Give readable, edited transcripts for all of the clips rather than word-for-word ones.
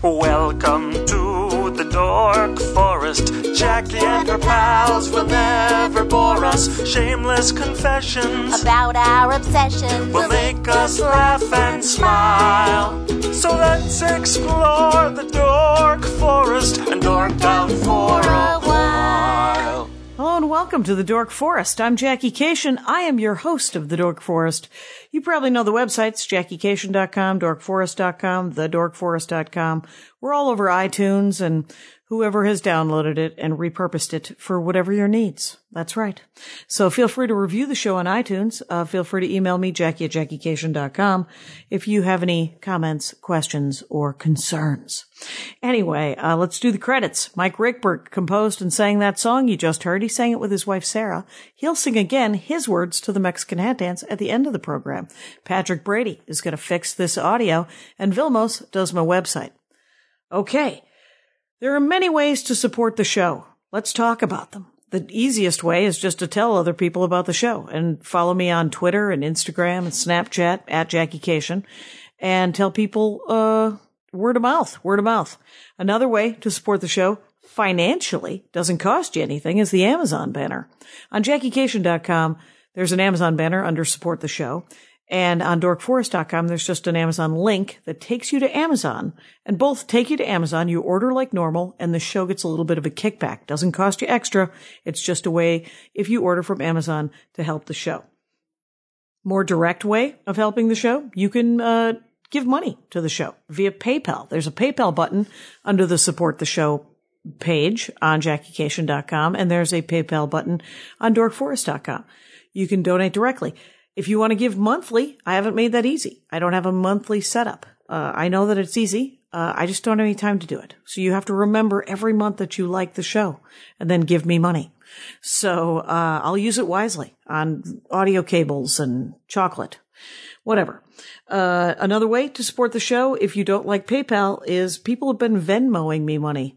Welcome to the Dork Forest. Jackie and her pals will never bore us. Shameless confessions about our obsession will make us laugh and smile. So let's explore the Dork Forest and dork out for a while. Hello and welcome to the Dork Forest. I'm Jackie Cation. I am your host of the Dork Forest. You probably know the websites, JackieCation.com, DorkForest.com, TheDorkForest.com. We're all over iTunes and whoever has downloaded it and repurposed it for whatever your needs. That's right. So feel free to review the show on iTunes. Feel free to email me, Jackie@JackieCation.com, if you have any comments, questions, or concerns. Anyway, let's do the credits. Mike Rickbert composed and sang that song you just heard. He sang it with his wife, Sarah. He'll sing again his words to the Mexican Hat Dance at the end of the program. Patrick Brady is going to fix this audio, and Vilmos does my website. Okay. There are many ways to support the show. Let's talk about them. The easiest way is just to tell other people about the show and follow me on Twitter and Instagram and Snapchat @JackieCation and tell people, word of mouth. Another way to support the show financially, doesn't cost you anything, is the Amazon banner. On JackieCation.com, there's an Amazon banner under support the show. And on DorkForest.com, there's just an Amazon link that takes you to Amazon. And both take you to Amazon, you order like normal, and the show gets a little bit of a kickback. Doesn't cost you extra. It's just a way, if you order from Amazon, to help the show. More direct way of helping the show, you can give money to the show via PayPal. There's a PayPal button under the Support the Show page on JackieCation.com, and there's a PayPal button on DorkForest.com. You can donate directly. If you want to give monthly, I haven't made that easy. I don't have a monthly setup. I know that it's easy. I just don't have any time to do it. So you have to remember every month that you like the show and then give me money. So I'll use it wisely on audio cables and chocolate, whatever. Another way to support the show, if you don't like PayPal, is people have been Venmoing me money.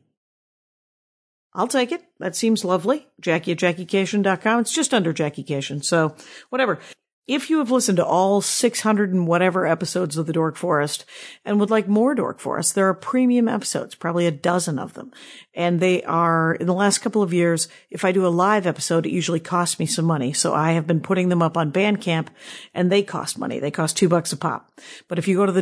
I'll take it. That seems lovely. Jackie@JackieCation.com. It's just under Jackie Cation. So whatever. If you have listened to all 600 and whatever episodes of the Dork Forest and would like more Dork Forest, there are premium episodes, probably a dozen of them. And they are, in the last couple of years, if I do a live episode, it usually costs me some money. So I have been putting them up on Bandcamp, and they cost money. They cost $2 a pop. But if you go to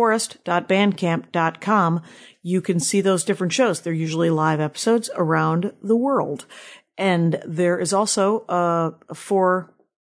thedorkforest.bandcamp.com, you can see those different shows. They're usually live episodes around the world. And there is also four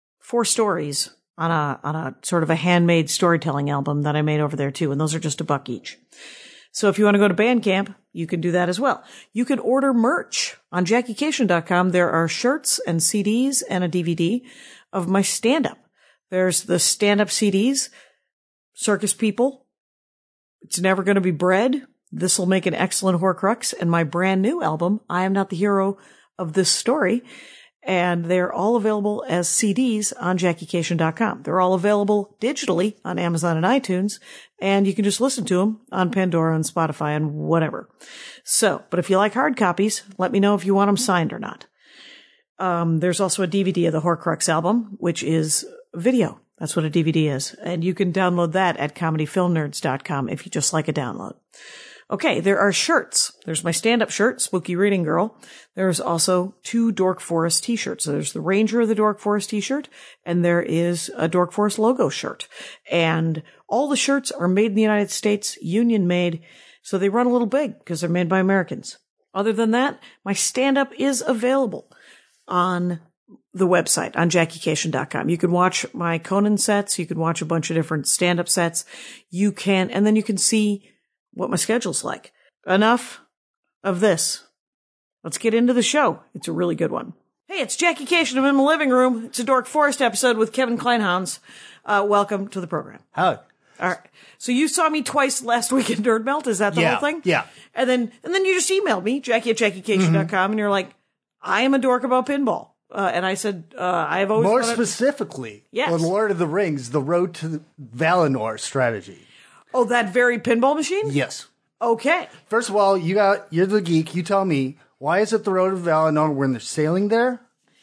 stories on a sort of a handmade storytelling album that I made over there too. And those are just $1 each. So if you want to go to Bandcamp, you can do that as well. You can order merch on JackieCation.com. There are shirts and CDs and a DVD of my stand-up. There's the stand-up CDs, Circus People, It's Never Gonna Be Bread, This'll Make an Excellent Horcrux, and my brand new album, I Am Not the Hero of This Story. And they're all available as CDs on JackieCation.com. They're all available digitally on Amazon and iTunes, and you can just listen to them on Pandora and Spotify and whatever. So, but if you like hard copies, let me know if you want them signed or not. There's also a DVD of the Horcrux album, which is video. That's what a DVD is. And you can download that at comedyfilmnerds.com if you just like a download. Okay, there are shirts. There's my stand-up shirt, Spooky Reading Girl. There's also 2 Dork Forest t-shirts. So there's the Ranger of the Dork Forest t-shirt, and there is a Dork Forest logo shirt. And all the shirts are made in the United States, union made, so they run a little big because they're made by Americans. Other than that, my stand-up is available on the website, on JackieCation.com. You can watch my Conan sets. You can watch a bunch of different stand-up sets. You can, and then you can see what my schedule's like. Enough of this. Let's get into the show. It's a really good one. Hey, it's Jackie Cation. I'm in my living room. It's a Dork Forest episode with Kevin Kleinhans. Welcome to the program. Hi. All right. So you saw me twice last week in Nerd Melt. Is that the whole thing? Yeah. And then you just emailed me, Jackie@JackieCation.com, and you're like, I am a dork about pinball. And I said, I have always More wanted... specifically, Yes. on Lord of the Rings, the Road to Valinor strategy. Oh, that very pinball machine? Yes. Okay. First of all, you're the geek. You tell me, why is it the Road to Valinor when they're sailing there?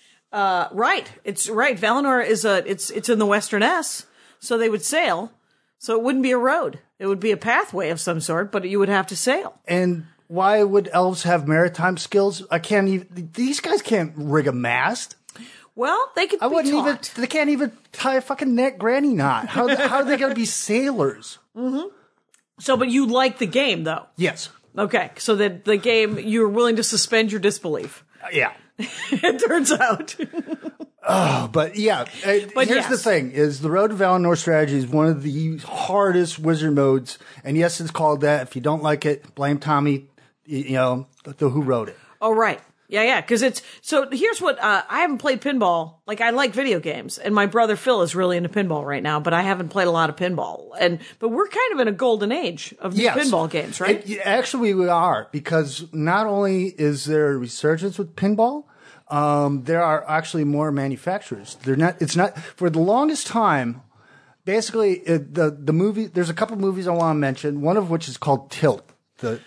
Right. It's right. Valinor is it's in the Western S, so they would sail. So it wouldn't be a road. It would be a pathway of some sort, but you would have to sail. And why would elves have maritime skills? These guys can't rig a mast. Well, they could be taught. They can't even tie a fucking granny knot. How are they going to be sailors? Mm-hmm. So, but you like the game, though? Yes. Okay, so that the game, you're willing to suspend your disbelief. Yeah. It turns out. But yeah, here's the thing, is the Road to Valinor strategy is one of the hardest wizard modes. And yes, it's called that. If you don't like it, blame Tommy, who wrote it. Oh, right. Yeah, because so here's what, I haven't played pinball. Like, I like video games, and my brother Phil is really into pinball right now, but I haven't played a lot of pinball. But we're kind of in a golden age of pinball games, right? Actually, we are, because not only is there a resurgence with pinball, there are actually more manufacturers. It's not, for the longest time, basically, the movie, there's a couple movies I want to mention, one of which is called Tilt, the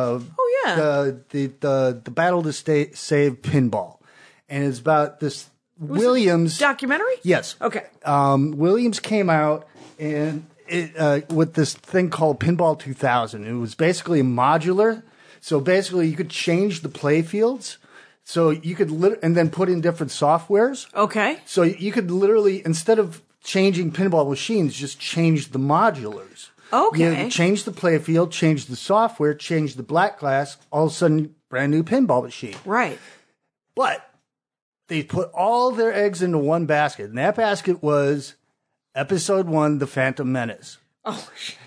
battle to save pinball, and it's about this Williams documentary. Yes. Okay. Williams came out and with this thing called Pinball 2000. It was basically modular, so basically you could change the play fields. So you could and then put in different softwares. Okay. So you could literally, instead of changing pinball machines, just change the modulars. Okay. You change the playfield, change the software, change the black glass, all of a sudden, brand new pinball machine. Right. But they put all their eggs into one basket, and that basket was Episode 1, The Phantom Menace. Oh,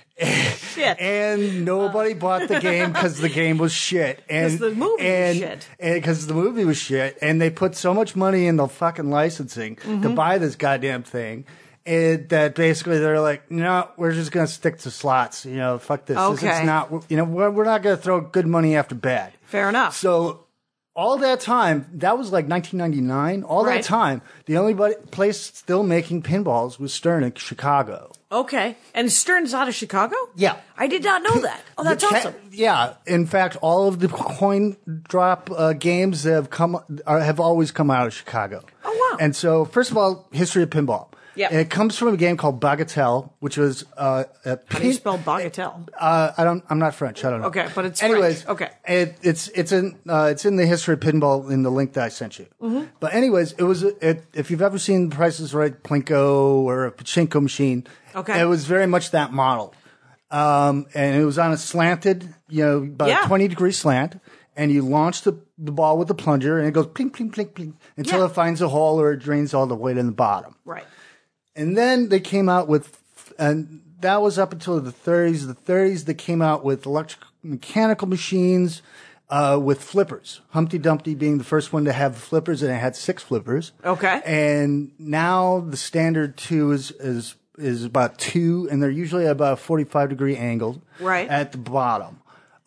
shit. And nobody bought the game because the game was shit. Because the movie was shit. And because the movie was shit. And they put so much money in the fucking licensing to buy this goddamn thing. That basically they're like, no, we're just going to stick to slots. Fuck this. Okay. It's not, we're not going to throw good money after bad. Fair enough. So all that time, that was like 1999. All that time, the only place still making pinballs was Stern in Chicago. Okay. And Stern's out of Chicago? Yeah. I did not know that. Oh, that's awesome. Yeah. In fact, all of the coin drop games have always come out of Chicago. Oh, wow. And so, first of all, history of pinball. Yeah. And it comes from a game called Bagatelle, which was How do you spell Bagatelle? I'm not French. I don't know. Okay, but it's anyways. French. Okay. It's in the history of pinball in the link that I sent you. Mm-hmm. But anyways, if you've ever seen The Price is Right Plinko or a pachinko machine, okay, it was very much that model. And it was on a slanted, about a 20-degree slant, and you launch the ball with the plunger, and it goes pling, pling, pling, pling, until it finds a hole or it drains all the way to the bottom. Right. And then they came out with, and that was up until the 30s. The 30s, they came out with mechanical machines with flippers. Humpty Dumpty being the first one to have flippers, and it had 6 flippers. Okay. And now the standard 2 is about 2, and they're usually about a 45-degree angle at the bottom.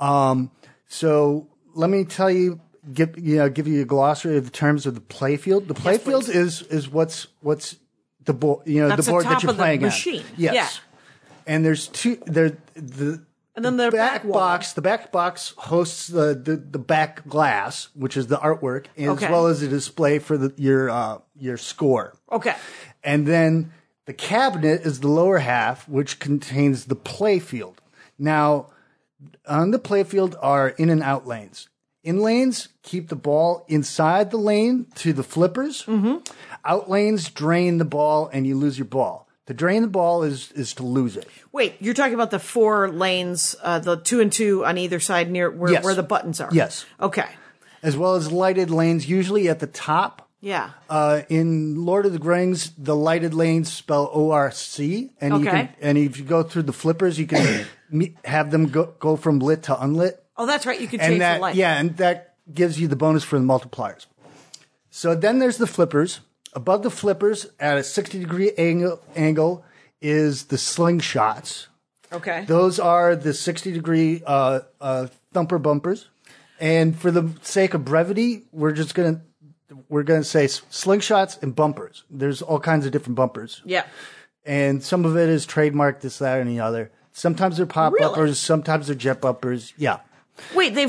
So let me tell you, give you a glossary of the terms of the playfield. The playfield is what's the board, the board that you're playing on. Machine. Yes. Yeah. And there's two. And then the back box. The back box hosts the back glass, which is the artwork, as well as a display for your score. Okay. And then the cabinet is the lower half, which contains the playfield. Now, on the playfield are in and out lanes. In lanes, keep the ball inside the lane to the flippers. Mm-hmm. Out lanes, drain the ball, and you lose your ball. To drain the ball is to lose it. Wait, you're talking about the 4 lanes, the 2 and 2 on either side near where the buttons are? Yes. Okay. As well as lighted lanes, usually at the top. Yeah. In Lord of the Rings, the lighted lanes spell ORC, and if you go through the flippers, you can have them go from lit to unlit. Oh, that's right. You can change the light. Yeah, and that gives you the bonus for the multipliers. So then there's the flippers. Above the flippers, at a 60-degree angle, is the slingshots. Okay. Those are the 60-degree thumper bumpers. And for the sake of brevity, we're gonna say slingshots and bumpers. There's all kinds of different bumpers. Yeah. And some of it is trademarked, this, that, and the other. Sometimes they're pop bumpers. Sometimes they're jet bumpers. Yeah. Wait, then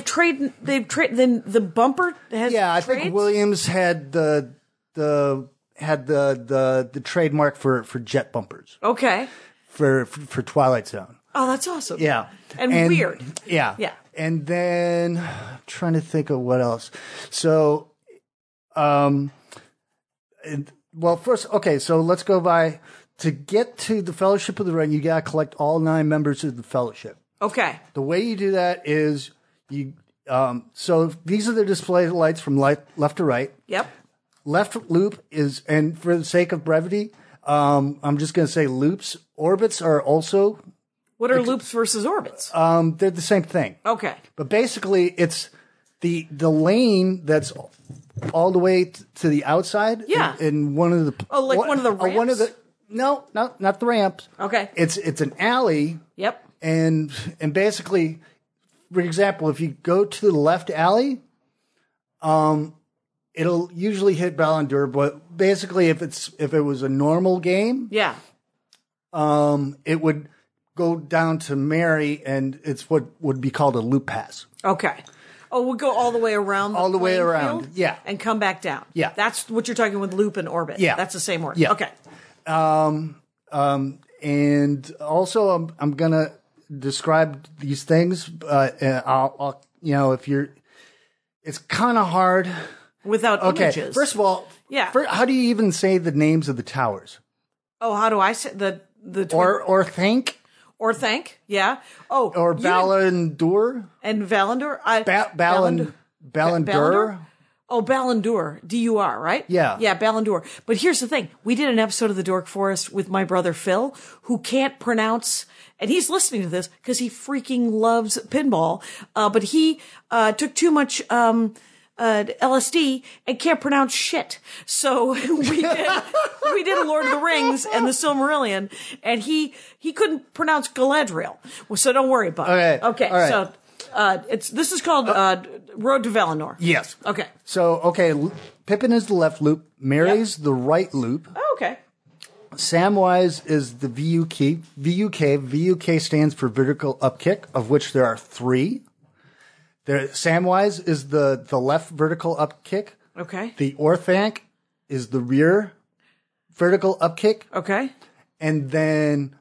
the bumper has I think Williams had the trademark for jet bumpers. Okay. For Twilight Zone. Oh, that's awesome. Yeah. And weird. Yeah. Yeah. And then I'm trying to think of what else. So, well, first, okay, so let's go by. To get to the Fellowship of the Ring, you got to collect all 9 members of the Fellowship. Okay. The way you do that is you. So these are the display lights from left to right. Yep. Left loop is, and for the sake of brevity, I'm just going to say loops. Orbits are also. What are loops versus orbits? They're the same thing. Okay. But basically, it's the lane that's all the way to the outside. Yeah. In one of the. Oh, like one of the ramps? One of the. No, not the ramps. Okay. It's an alley. Yep. And basically, for example, if you go to the left alley, it'll usually hit Ballandur. But basically, if it was a normal game, Yeah. it would go down to Mary, and it's what would be called a loop pass. Okay. Oh, we'll go all the way around. All the way playing around, field yeah. And come back down. Yeah. That's what you're talking with loop and orbit. Yeah. That's the same word. Yeah. Okay. And also, I'm gonna describe these things. I'll if you're, it's kind of hard. Without images. First of all, Yeah. how do you even say the names of the towers? Oh, how do I say the Or think? or thank? Yeah. Oh, Or you didn't- Ballandur? and Valandur. Ballandur? Oh, Ballandur, D-U-R, right? Yeah. Yeah, Ballandur. But here's the thing. We did an episode of The Dork Forest with my brother Phil, who can't pronounce, and he's listening to this because he freaking loves pinball, but he took too much LSD and can't pronounce shit. So we did Lord of the Rings and the Silmarillion, and he couldn't pronounce Galadriel. Well, so don't worry about it. Okay. All right. So this is called Road to Valinor. Yes. Okay. So, Pippin is the left loop. Mary's the right loop. Oh, okay. Samwise is the VUK. VUK stands for vertical upkick, of which there are 3. Samwise is the left vertical upkick. Okay. The Orthanc is the rear vertical upkick. Okay. And then,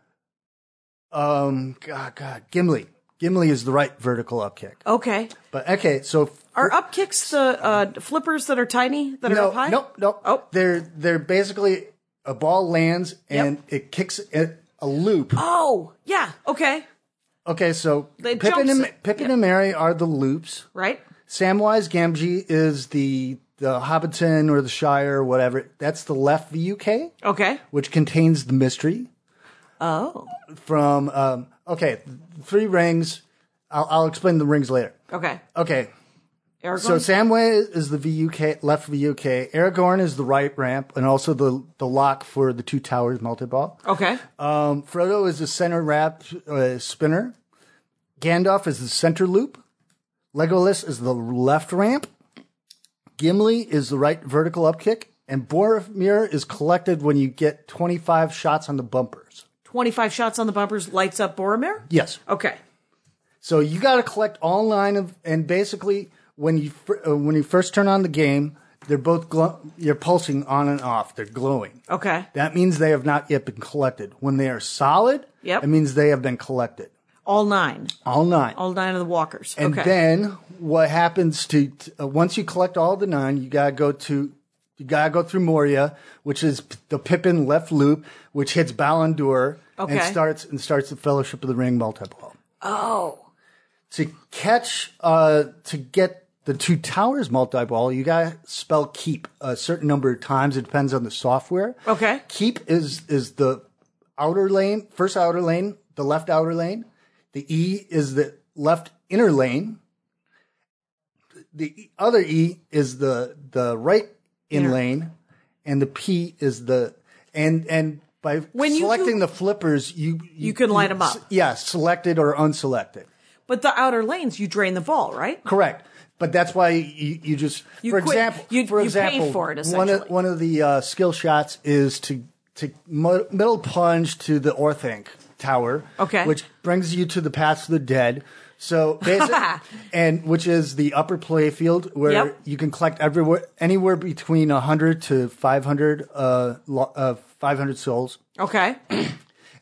Gimli. Gimli is the right vertical upkick. Okay. But, okay, so. Are upkicks the flippers that are tiny, that are up high? No. Oh. They're basically a ball lands and it kicks a loop. Oh, yeah. Okay. Okay, so It Pippin jumps and Merry are the loops. Right. Samwise Gamgee is the Hobbiton or the Shire or whatever. That's the left VUK, Okay. which contains the mystery. Oh. From 3 rings. I'll explain the rings later. Okay. Okay. Aragorn? So Samwise is the VUK, left VUK. Aragorn is the right ramp, and also the lock for the 2 towers multi-ball. Okay. Frodo is the center ramp spinner. Gandalf is the center loop. Legolas is the left ramp. Gimli is the right vertical upkick. And Boromir is collected when you get 25 shots on the bumpers. 25 shots on the bumpers lights up Boromir? Yes. Okay. So you got to collect all 9 of, and basically when you first turn on the game, they're both you're pulsing on and off. They're glowing. Okay. That means they have not yet been collected. When they are solid, Yep. it means they have been collected. All 9. All 9. All 9 of the walkers. And okay. then what happens to once you collect all the 9, you gotta go through Moria, which is the Pippin left loop, which hits Ballandur Okay. and starts the Fellowship of the Ring multi-ball. Oh. To get the 2 towers multi-ball, you gotta spell keep a certain number of times. It depends on the software. Okay. Keep is the outer lane, first outer lane, the left outer lane. The E is the left inner lane. The other E is the right in lane, and the P is the and by selecting the flippers, you can light them up. Yeah, selected or unselected. But the outer lanes, you drain the ball, right? Correct. But that's why you just, for example, you pay for it, essentially. one of the skill shots is to middle plunge to the Orthanc tower, okay, which brings you to the Paths of the Dead. So basically, and which is the upper play field where you can collect anywhere between 100 to 500 souls. Okay. And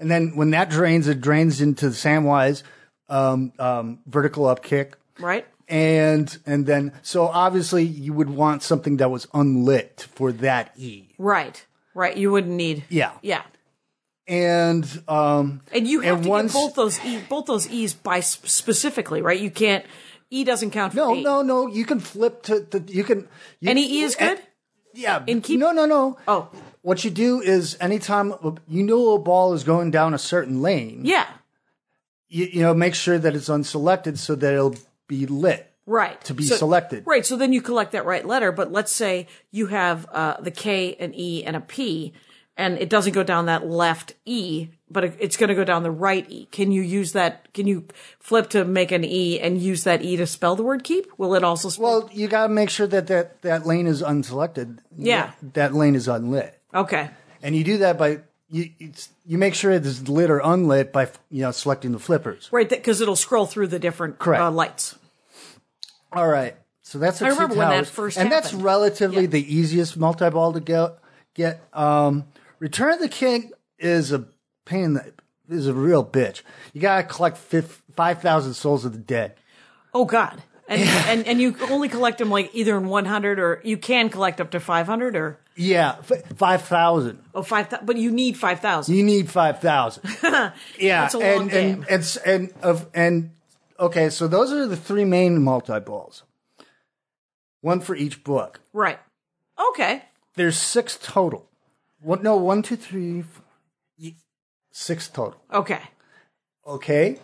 And then when that drains, it drains into the Samwise vertical up kick. Right. And then, so obviously you would want something that was unlit for that E. Right. Right. You wouldn't need. Yeah. Yeah. And you have to once, get both those E's by specifically, right? You can't. E doesn't count for E. No. You can flip to Any E is good. Yeah. In keep. No. Oh. What you do is anytime you know a ball is going down a certain lane. Yeah. You make sure that it's unselected so that it'll be lit. Right. To be selected. Right. So then you collect that right letter. But let's say you have the K, an E, and a P, and it doesn't go down that left E, but it's going to go down the right E. Can you use that? Can you flip to make an E and use that E to spell the word keep? Will it also spell? Well, you got to make sure that lane is unselected. Yeah. That lane is unlit. Okay. And you do that by you make sure it is lit or unlit by selecting the flippers. Right, because it'll scroll through the different lights. All right. So that's a I remember when that first happened. And that's relatively the easiest multi-ball to get. Return of the King is a pain is a real bitch. You got to collect 5,000 Souls of the Dead. Oh God. And you only collect them like either in 100 or you can collect up to 500 or. Yeah, 5,000. Oh, 5,000. But you need 5,000. You need 5,000. Yeah, That's a long game. And okay, so those are the three main multi-balls. One for each book. Right. Okay. There's 6 total. 1, 2, 3, 4, 6 total. Okay. Okay.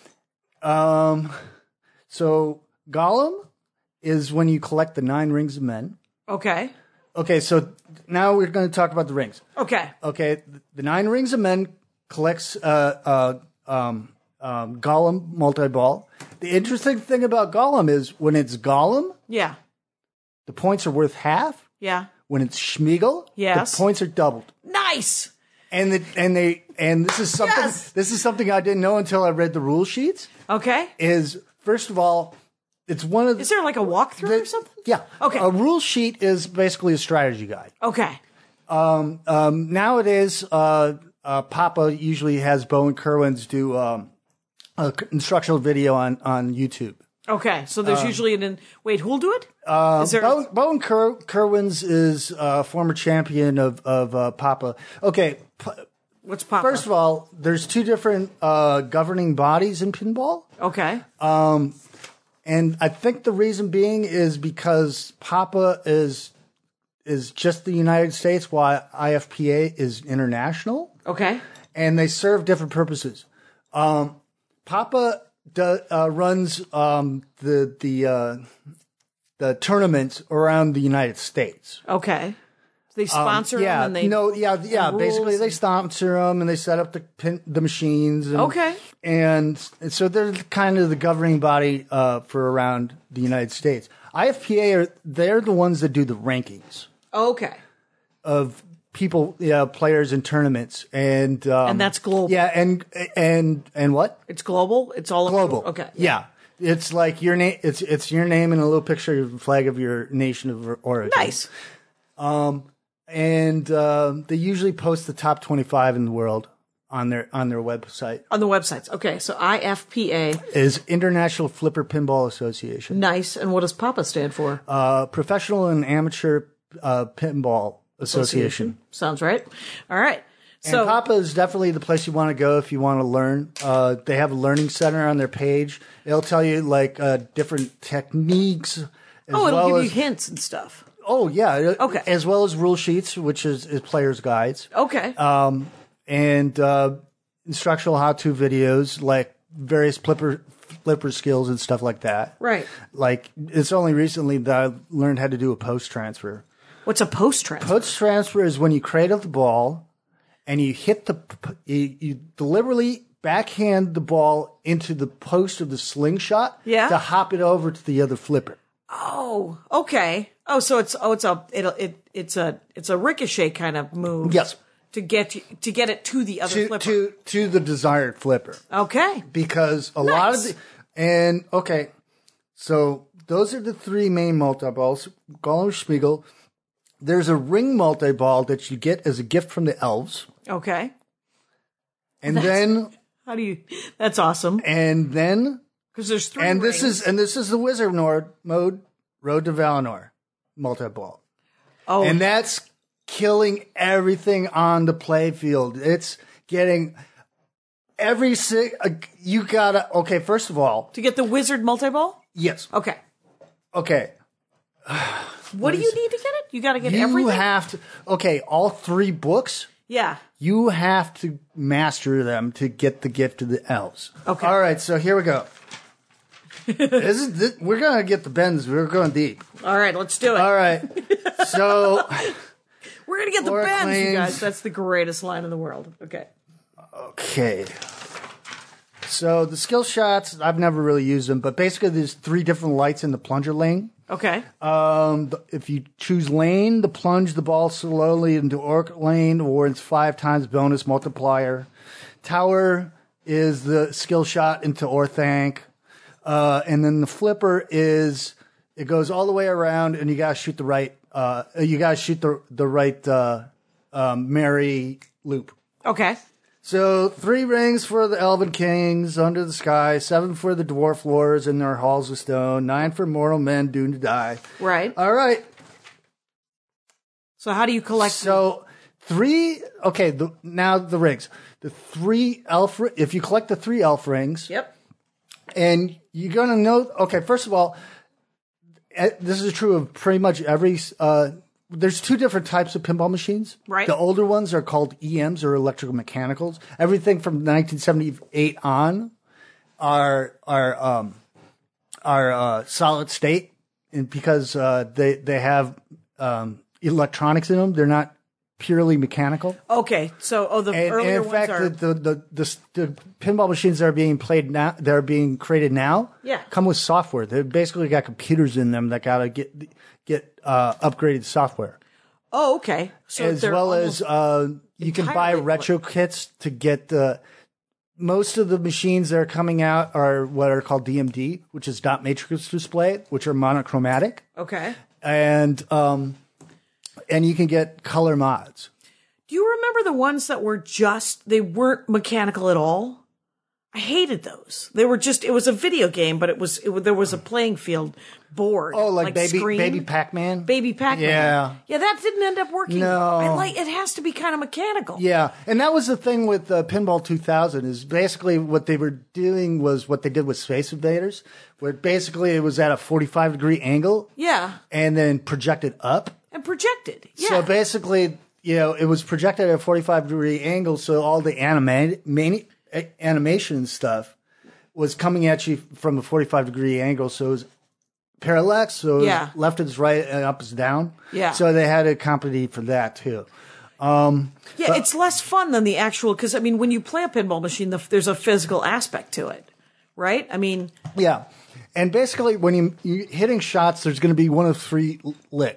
So Gollum is when you collect the 9 rings of men. Okay. Okay, so now we're going to talk about the rings. Okay. Okay, the 9 rings of men collects Gollum multi-ball. The interesting thing about Gollum is when it's Gollum, Yeah. the points are worth half. Yeah. When it's Schmeagol, Yes. the points are doubled. Nice. And this is something Yes. this is something I didn't know until I read the rule sheets. Okay. Is first of all, it's one of Is there like a walkthrough or something? Yeah. Okay. A rule sheet is basically a strategy guide. Okay. Nowadays, Papa usually has Bo and Kerwins do a instructional video on YouTube. Okay. So there's usually wait, who'll do it? Is there Bo and Kerwins is a former champion of Papa. Okay. what's Papa? First of all, there's 2 different governing bodies in pinball. Okay. And I think the reason being is because Papa is just the United States, while IFPA is international, Okay. and they serve different purposes. Papa runs the tournaments around the United States. Okay. They sponsor them and they Basically, rules they sponsor them and they set up the machines. And, Okay. and so they're kind of the governing body for around the United States. IFPA they're the ones that do the rankings Okay. of people, players in tournaments, and that's global. Yeah, and what? It's global. It's all Global. Okay. Yeah. It's like your name. It's your name and a little picture of the flag of your nation of origin. Nice. And they usually post the top 25 in the world on their website. On the websites. Okay. So IFPA. Is International Flipper Pinball Association. Nice. And what does Papa stand for? Professional and Amateur Pinball Association. Sounds right. All right. And So Papa is definitely the place you want to go if you want to learn. They have a learning center on their page. It'll tell you like different techniques. it'll give you hints and stuff. Oh yeah. Okay. As well as rule sheets, which is players' guides. Okay. And instructional how-to videos, like various flipper skills and stuff like that. Right. Like it's only recently that I learned how to do a post transfer. What's a post transfer? Post transfer is when you cradle the ball and you hit you deliberately backhand the ball into the post of the slingshot to hop it over to the other flipper. Oh, okay. Oh, so it's a ricochet kind of move. Yes. To get it to the other flipper. To the desired flipper. Okay. Because a lot of so those are the 3 main multi-balls. Gollum, Schmeagol. There's a ring multi-ball that you get as a gift from the elves. Okay. And then How do you? That's awesome. because there's 3 and rings. this is the wizard mode Road to Valinor multi-ball. Oh, And that's killing everything on the play field. It's getting you gotta, okay, first of all, to get the wizard multi-ball? yes. Okay. Okay. What do you need to get it? You got to get You everything? have to, okay, all 3 books, Yeah. you have to master them to get the gift of the elves. Okay. All right, so here we go. We're going to get the bends. We're going deep. All right, let's do it. All right. So, We're going to get the Orc bends, you lanes. guys. That's the greatest line in the world. Okay. okay. So the skill shots, I've never really used them, but basically there's 3 different lights in the plunger lane. Okay. If you choose lane, to plunge the ball slowly into orc lane, or it's 5 times bonus multiplier. Tower is the skill shot into Orthanc. And then the flipper is, it goes all the way around and you gotta shoot the right, Mary loop. Okay. So 3 rings for the Elven Kings under the sky, 7 for the Dwarf Lords in their halls of stone, 9 for mortal men doomed to die. Right. All right. So how do you collect So 3, okay, now the rings. The 3 elf, if you collect the 3 elf rings, Yep. and you're going to know, okay, first of all, this is true of pretty much every, there's 2 different types of pinball machines. Right. The older ones are called EMs, or electrical mechanicals. Everything from 1978 on are solid state, and because they have electronics in them, they're not purely mechanical. Okay. So, the And earlier in fact, ones are... the pinball machines that are being played now, that are being created now, Yeah. come with software. They've basically got computers in them that gotta get upgraded software, Oh, okay. So as they're well almost- as you can buy entirely retro kits to get the. Most of the machines that are coming out are what are called DMD, which is dot matrix display, which are monochromatic, Okay. and you can get color mods. Do you remember the ones that were they weren't mechanical at all? I hated those. They were just, it was a video game, but there was a playing field board. Oh, like screen. baby Pac-Man. Baby Pac-Man. Yeah. Yeah, that didn't end up working. No. It has to be kind of mechanical. Yeah, and that was the thing with Pinball 2000 is basically what they were doing was what they did with Space Invaders, where basically it was at a 45-degree angle. Yeah. And then projected up. And projected. Yeah. So basically, it was projected at a 45-degree angle, so all the animation stuff was coming at you from a 45-degree angle, so it was parallax, so it was left is right and up is down. Yeah. So they had to compensate for that too. It's less fun than the actual, because, I mean, when you play a pinball machine, there's a physical aspect to it, right? I mean... Yeah. And basically, when you're hitting shots, there's going to be one of 3 lit.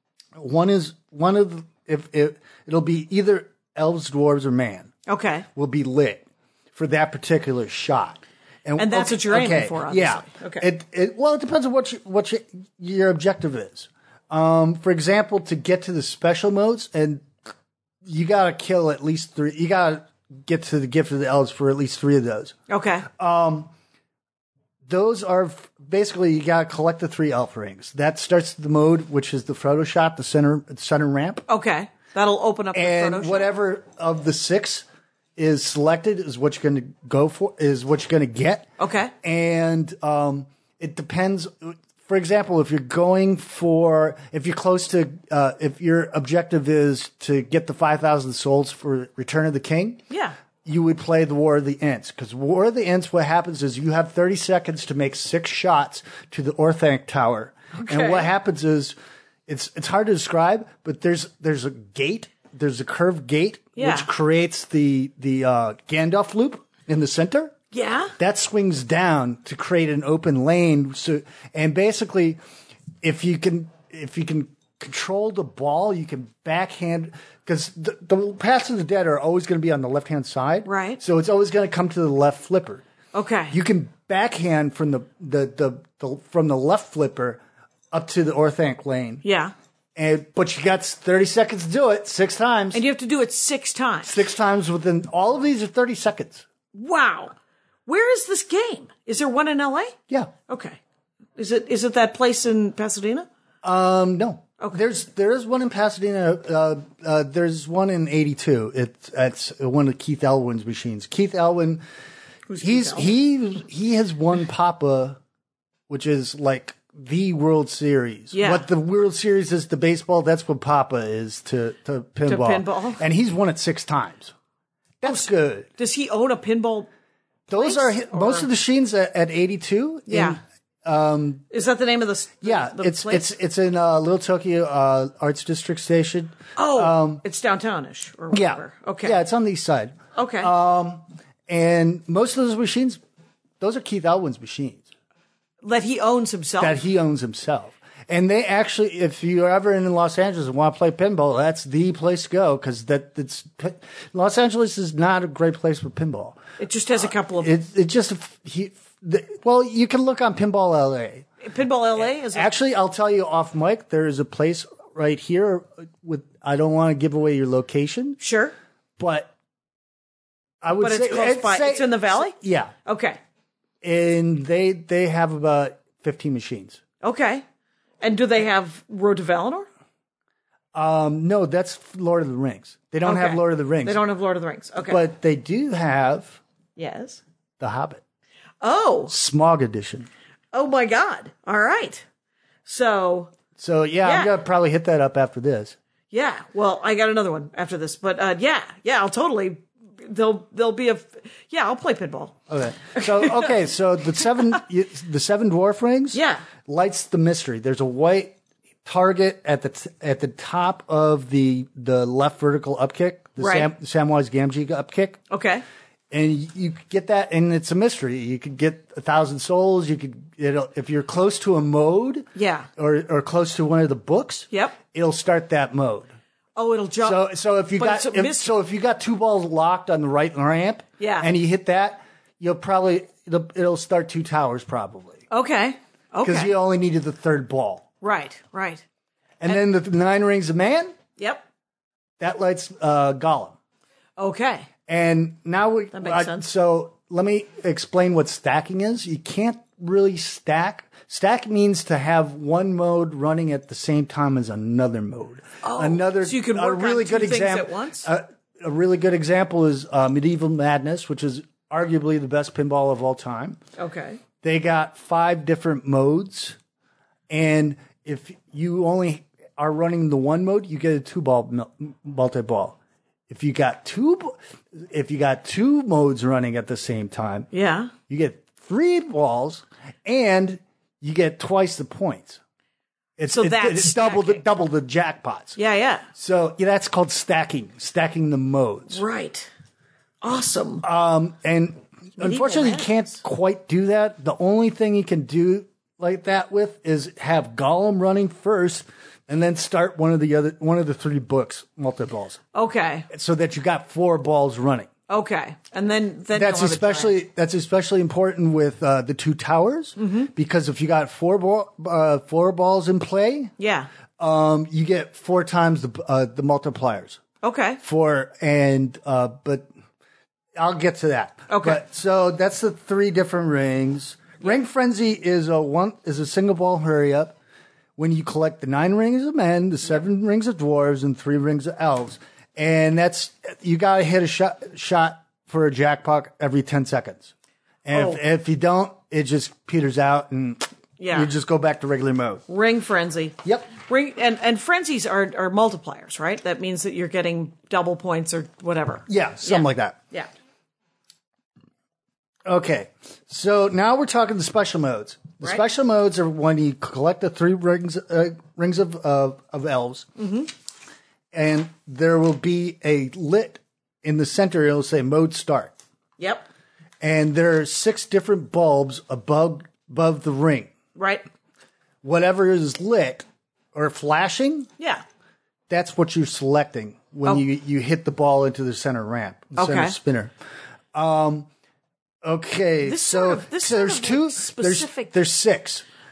It'll be either elves, dwarves, or man. Okay. Will be lit for that particular shot. And that's what you're aiming for, obviously. Yeah. Okay. It depends on what your objective is. For example, to get to the special modes, and you got to kill at least 3. You got to get to the gift of the elves for at least 3 of those. Okay. Those are basically, you got to collect the 3 elf rings. That starts the mode, which is the Photoshop, the center ramp. Okay. That'll open up the And Photoshop. whatever of the 6 is selected is what you're going to go for, is what you're going to get. Okay. And it depends. For example, if you're close to, if your objective is to get the 5,000 souls for Return of the King. Yeah. You would play the War of the Ents, because War of the Ents, what happens is you have 30 seconds to make 6 shots to the Orthanc Tower. Okay. And what happens is, it's hard to describe, but there's a gate, there's a curved gate, which creates the Gandalf loop in the center. Yeah. That swings down to create an open lane. So, and basically, if you can control the ball, you can backhand, because the paths of the dead are always going to be on the left-hand side. Right. So it's always going to come to the left flipper. Okay. You can backhand from the left flipper up to the Orthanc lane. Yeah. But you got 30 seconds to do it 6 times. And you have to do it 6 times. 6 times within, all of these are 30 seconds. Wow. Where is this game? Is there one in LA? Yeah. Okay. Is it that place in Pasadena? No. Okay. There is one in Pasadena. There's one in 82. It's one of Keith Elwin's machines. Keith Elwin, he has won Papa, which is like the World Series. Yeah. What the World Series is to baseball, that's what Papa is to pinball. To pinball. And he's won it 6 times. That's good. Does he own a pinball? Those place, are most of the machines at 82. Yeah. Is that the name of the place? It's in Little Tokyo Arts District Station. Oh, it's downtownish or whatever. Yeah. Okay. Yeah, it's on the east side. Okay. And most of those machines, those are Keith Elwin's machines. That he owns himself? That he owns himself. And they actually, if you're ever in Los Angeles and want to play pinball, that's the place to go because Los Angeles is not a great place for pinball. It just has a couple of... Well, you can look on Pinball LA. Pinball LA? Actually, I'll tell you off mic, there is a place right here with, I don't want to give away your location. Sure. But I would say... But it's close by. It's in the valley? Yeah. Okay. And they have about 15 machines. Okay. And do they have Road to Valinor? No, that's Lord of the Rings. They don't have Lord of the Rings. They don't have Lord of the Rings. Okay. But they do have... Yes. The Hobbit. Oh. Smog Edition. Oh, my God. All right. So yeah, I'm going to probably hit that up after this. Yeah. Well, I got another one after this. But yeah, I'll totally... There'll be I'll play pinball. Okay. So the seven dwarf rings. Yeah. Lights the mystery. There's a white target at the top of the left vertical upkick. Samwise Gamgee upkick. Okay. And you could get that, and it's a mystery. You could get 1,000 souls. If you're close to a mode. Yeah. Or close to one of the books. Yep. It'll start that mode. Oh, it'll jump. So if you got 2 balls locked on the right ramp, and you hit that, it'll start 2 towers probably. Okay. Because you only needed the 3rd ball. Right. And then the 9 rings of man. Yep. That lights Gollum. Okay. And now that makes sense. So let me explain what stacking is. You can't really stack. Stack means to have one mode running at the same time as another mode. Oh, so you can work on 2 things at once? A really good example is Medieval Madness, which is arguably the best pinball of all time. Okay. They got 5 different modes, and if you only are running the one mode, you get a 2-ball multi-ball. If you got two modes running at the same time, you get 3 balls, and you get twice the points. It's double the jackpots. Yeah. So that's called stacking the modes. Right. Awesome. And unfortunately, you can't quite do that. The only thing you can do like that with is have Gollum running first, and then start one of the 3 books multi-balls. Okay. So that you got 4 balls running. Okay, and then that's especially important with the 2 towers, because if you got 4 balls in play, you get 4 times the multipliers. Okay. But I'll get to that. Okay. So that's the 3 different rings. Ring Frenzy is a single ball hurry up. When you collect the 9 rings of men, the 7 rings of dwarves, and 3 rings of elves. And you got to hit a shot for a jackpot every 10 seconds. And if you don't, it just peters out and you just go back to regular mode. Ring Frenzy. Yep. And frenzies are multipliers, right? That means that you're getting double points or whatever. Yeah, something like that. Yeah. Okay. So now we're talking the special modes. The special modes are when you collect the 3 rings of elves. Mm-hmm. And there will be a lit in the center. It'll say mode start. Yep. And there are 6 different bulbs above the ring. Right. Whatever is lit or flashing. Yeah. That's what you're selecting when you hit the ball into the center ramp, the center spinner. Okay. There's 2. There's 6.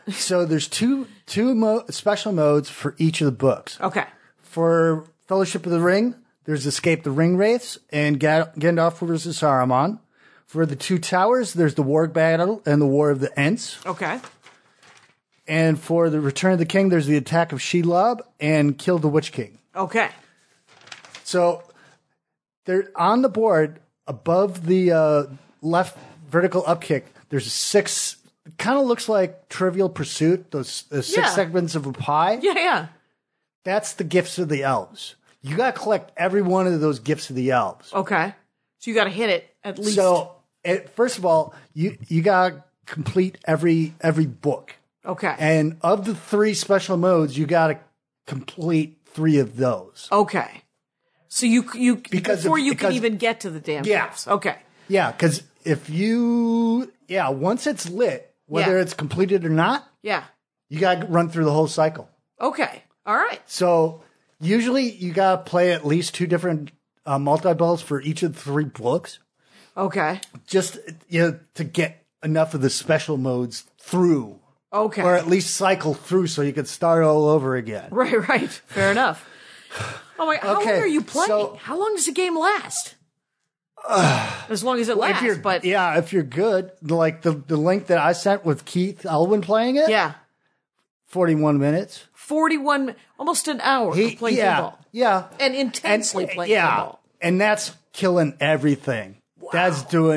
So there's two special modes for each of the books. Okay. For Fellowship of the Ring, there's Escape the Ring Wraiths and Gandalf versus Saruman. For the Two Towers, there's the Warg Battle and the War of the Ents. Okay. And for the Return of the King, there's the Attack of Shelob and Kill the Witch King. Okay. So they're on the board above the left vertical upkick. There's 6. It kind of looks like Trivial Pursuit. Those 6 segments of a pie. Yeah. That's the gifts of the elves. You got to collect every one of those gifts of the elves. Okay. So you got to hit it at least. So first of all, you got to complete every book. Okay. And of the 3 special modes, you got to complete 3 of those. Okay. So you before you can because even get to the damn Yeah. gifts. Okay. Yeah, because if once it's lit, whether Yeah. it's completed or not, Yeah. you got to run through the whole cycle. Okay. All right. So usually you got to play at least 2 different multi-balls for each of the 3 books, Okay. just to get enough of the special modes through, Okay. or at least cycle through, so you can start all over again. Right. Fair enough. Oh my! How Okay, long are you playing? so- How long does the game last? As long as it lasts. If you're good, like the link that I sent with Keith Elwin playing it, yeah, 41 minutes. 41, almost an hour of playing pinball. Yeah. And intensely playing yeah. pinball. And that's killing everything. Yeah.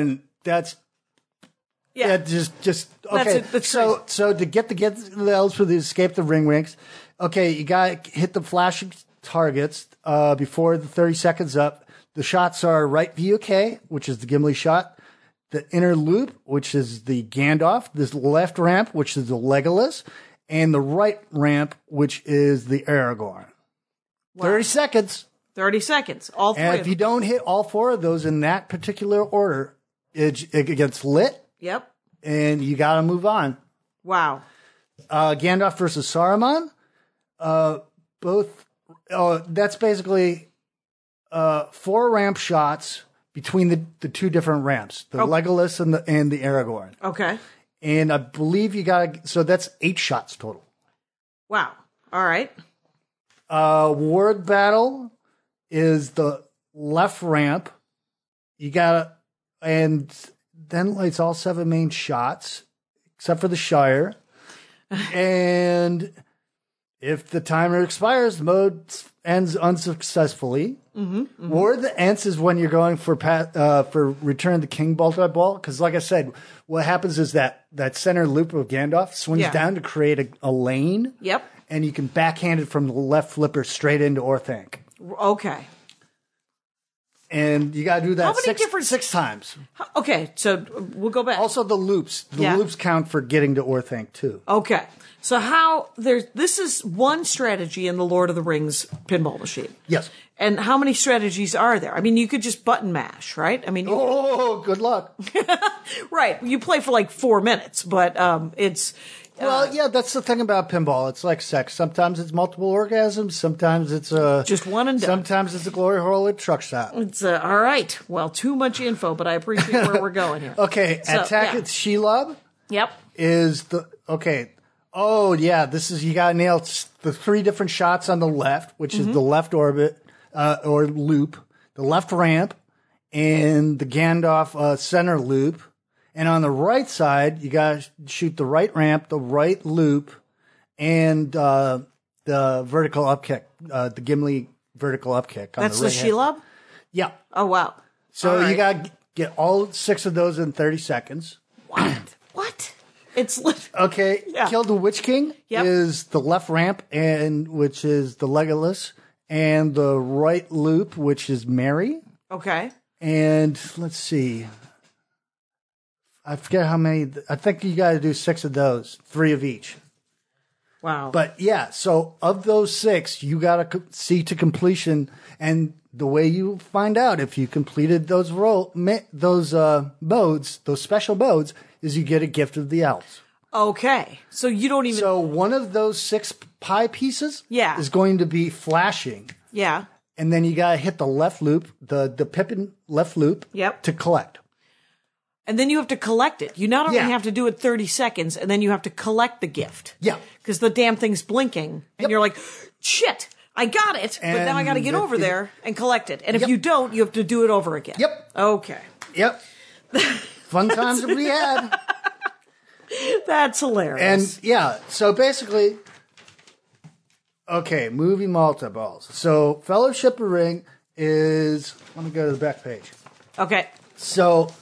Just okay. That's so to get the elves for the Escape the Ring Rings, okay, you got to hit the flashing targets before the 30 seconds up. The shots are right VUK, which is the Gimli shot, the inner loop, which is the Gandalf, this left ramp, which is the Legolas, and the right ramp, which is the Aragorn. Wow. 30 seconds. 30 seconds. All 3 And of if you them. don't hit all 4 of those in that particular order, it gets lit, Yep. and you got to move on. Wow. Gandalf versus Saruman, that's basically 4 ramp shots between the 2 different ramps, the Legolas and the Aragorn. Okay. And I believe so that's 8 shots total. Wow. All right. Warg Battle is the left ramp. And then it's all 7 main shots, except for the Shire. And if the timer expires, the mode ends unsuccessfully. Mm-hmm. War of the Ents is when you're going for Return of the King multi-ball. Because like I said, what happens is that center loop of Gandalf swings down to create a lane. Yep. And you can backhand it from the left flipper straight into Orthanc. Okay. And you got to do that How many six times. Okay, so we'll go back. Also the loops. The loops count for getting to Orthanc too. Okay. So this is one strategy in the Lord of the Rings pinball machine. Yes. And how many strategies are there? I mean, you could just button mash, right? I mean, good luck. right. You play for like 4 minutes, but it's well, yeah, that's the thing about pinball. It's like sex. Sometimes it's multiple orgasms. Sometimes it's just one and done. Sometimes it's a glory hole at truck stop. It's all right. Well, too much info, but I appreciate where we're going here. Okay, So, Attack at Shelob. Yep. Is the okay? Oh yeah, this is you got to nail the 3 different shots on the left, which is the left orbit or loop, the left ramp, and the Gandalf center loop. And on the right side, you got to shoot the right ramp, the right loop, and the vertical upkick, the Gimli vertical upkick. That's the Shelob? Yeah. Oh, wow. So you got to get all 6 of those in 30 seconds. What? It's okay. Yeah. Kill the Witch King is the left ramp, and which is the Legolas, and the right loop, which is Merry. Okay. And let's see. I forget how many. I think you got to do 6 of those, 3 of each. Wow. But yeah, so of those 6, you got to see to completion, and the way you find out if you completed those modes, those special modes, is you get a gift of the elves. Okay. So you don't even. So one of those 6 pie pieces, is going to be flashing. Yeah. And then you got to hit the left loop, the Pippin left loop, Yep. to collect. And then you have to collect it. You not only Yeah. have to do it 30 seconds, and then you have to collect the gift. Yeah. Because the damn thing's blinking. And Yep. you're like, shit, I got it. But now I got to And get over there and collect it. And if Yep. you don't, you have to do it over again. Yep. Okay. Yep. Fun times that we had. That's hilarious. And yeah, so basically, okay, movie multi-balls. So Fellowship of the Ring is, let me go to the back page. Okay. So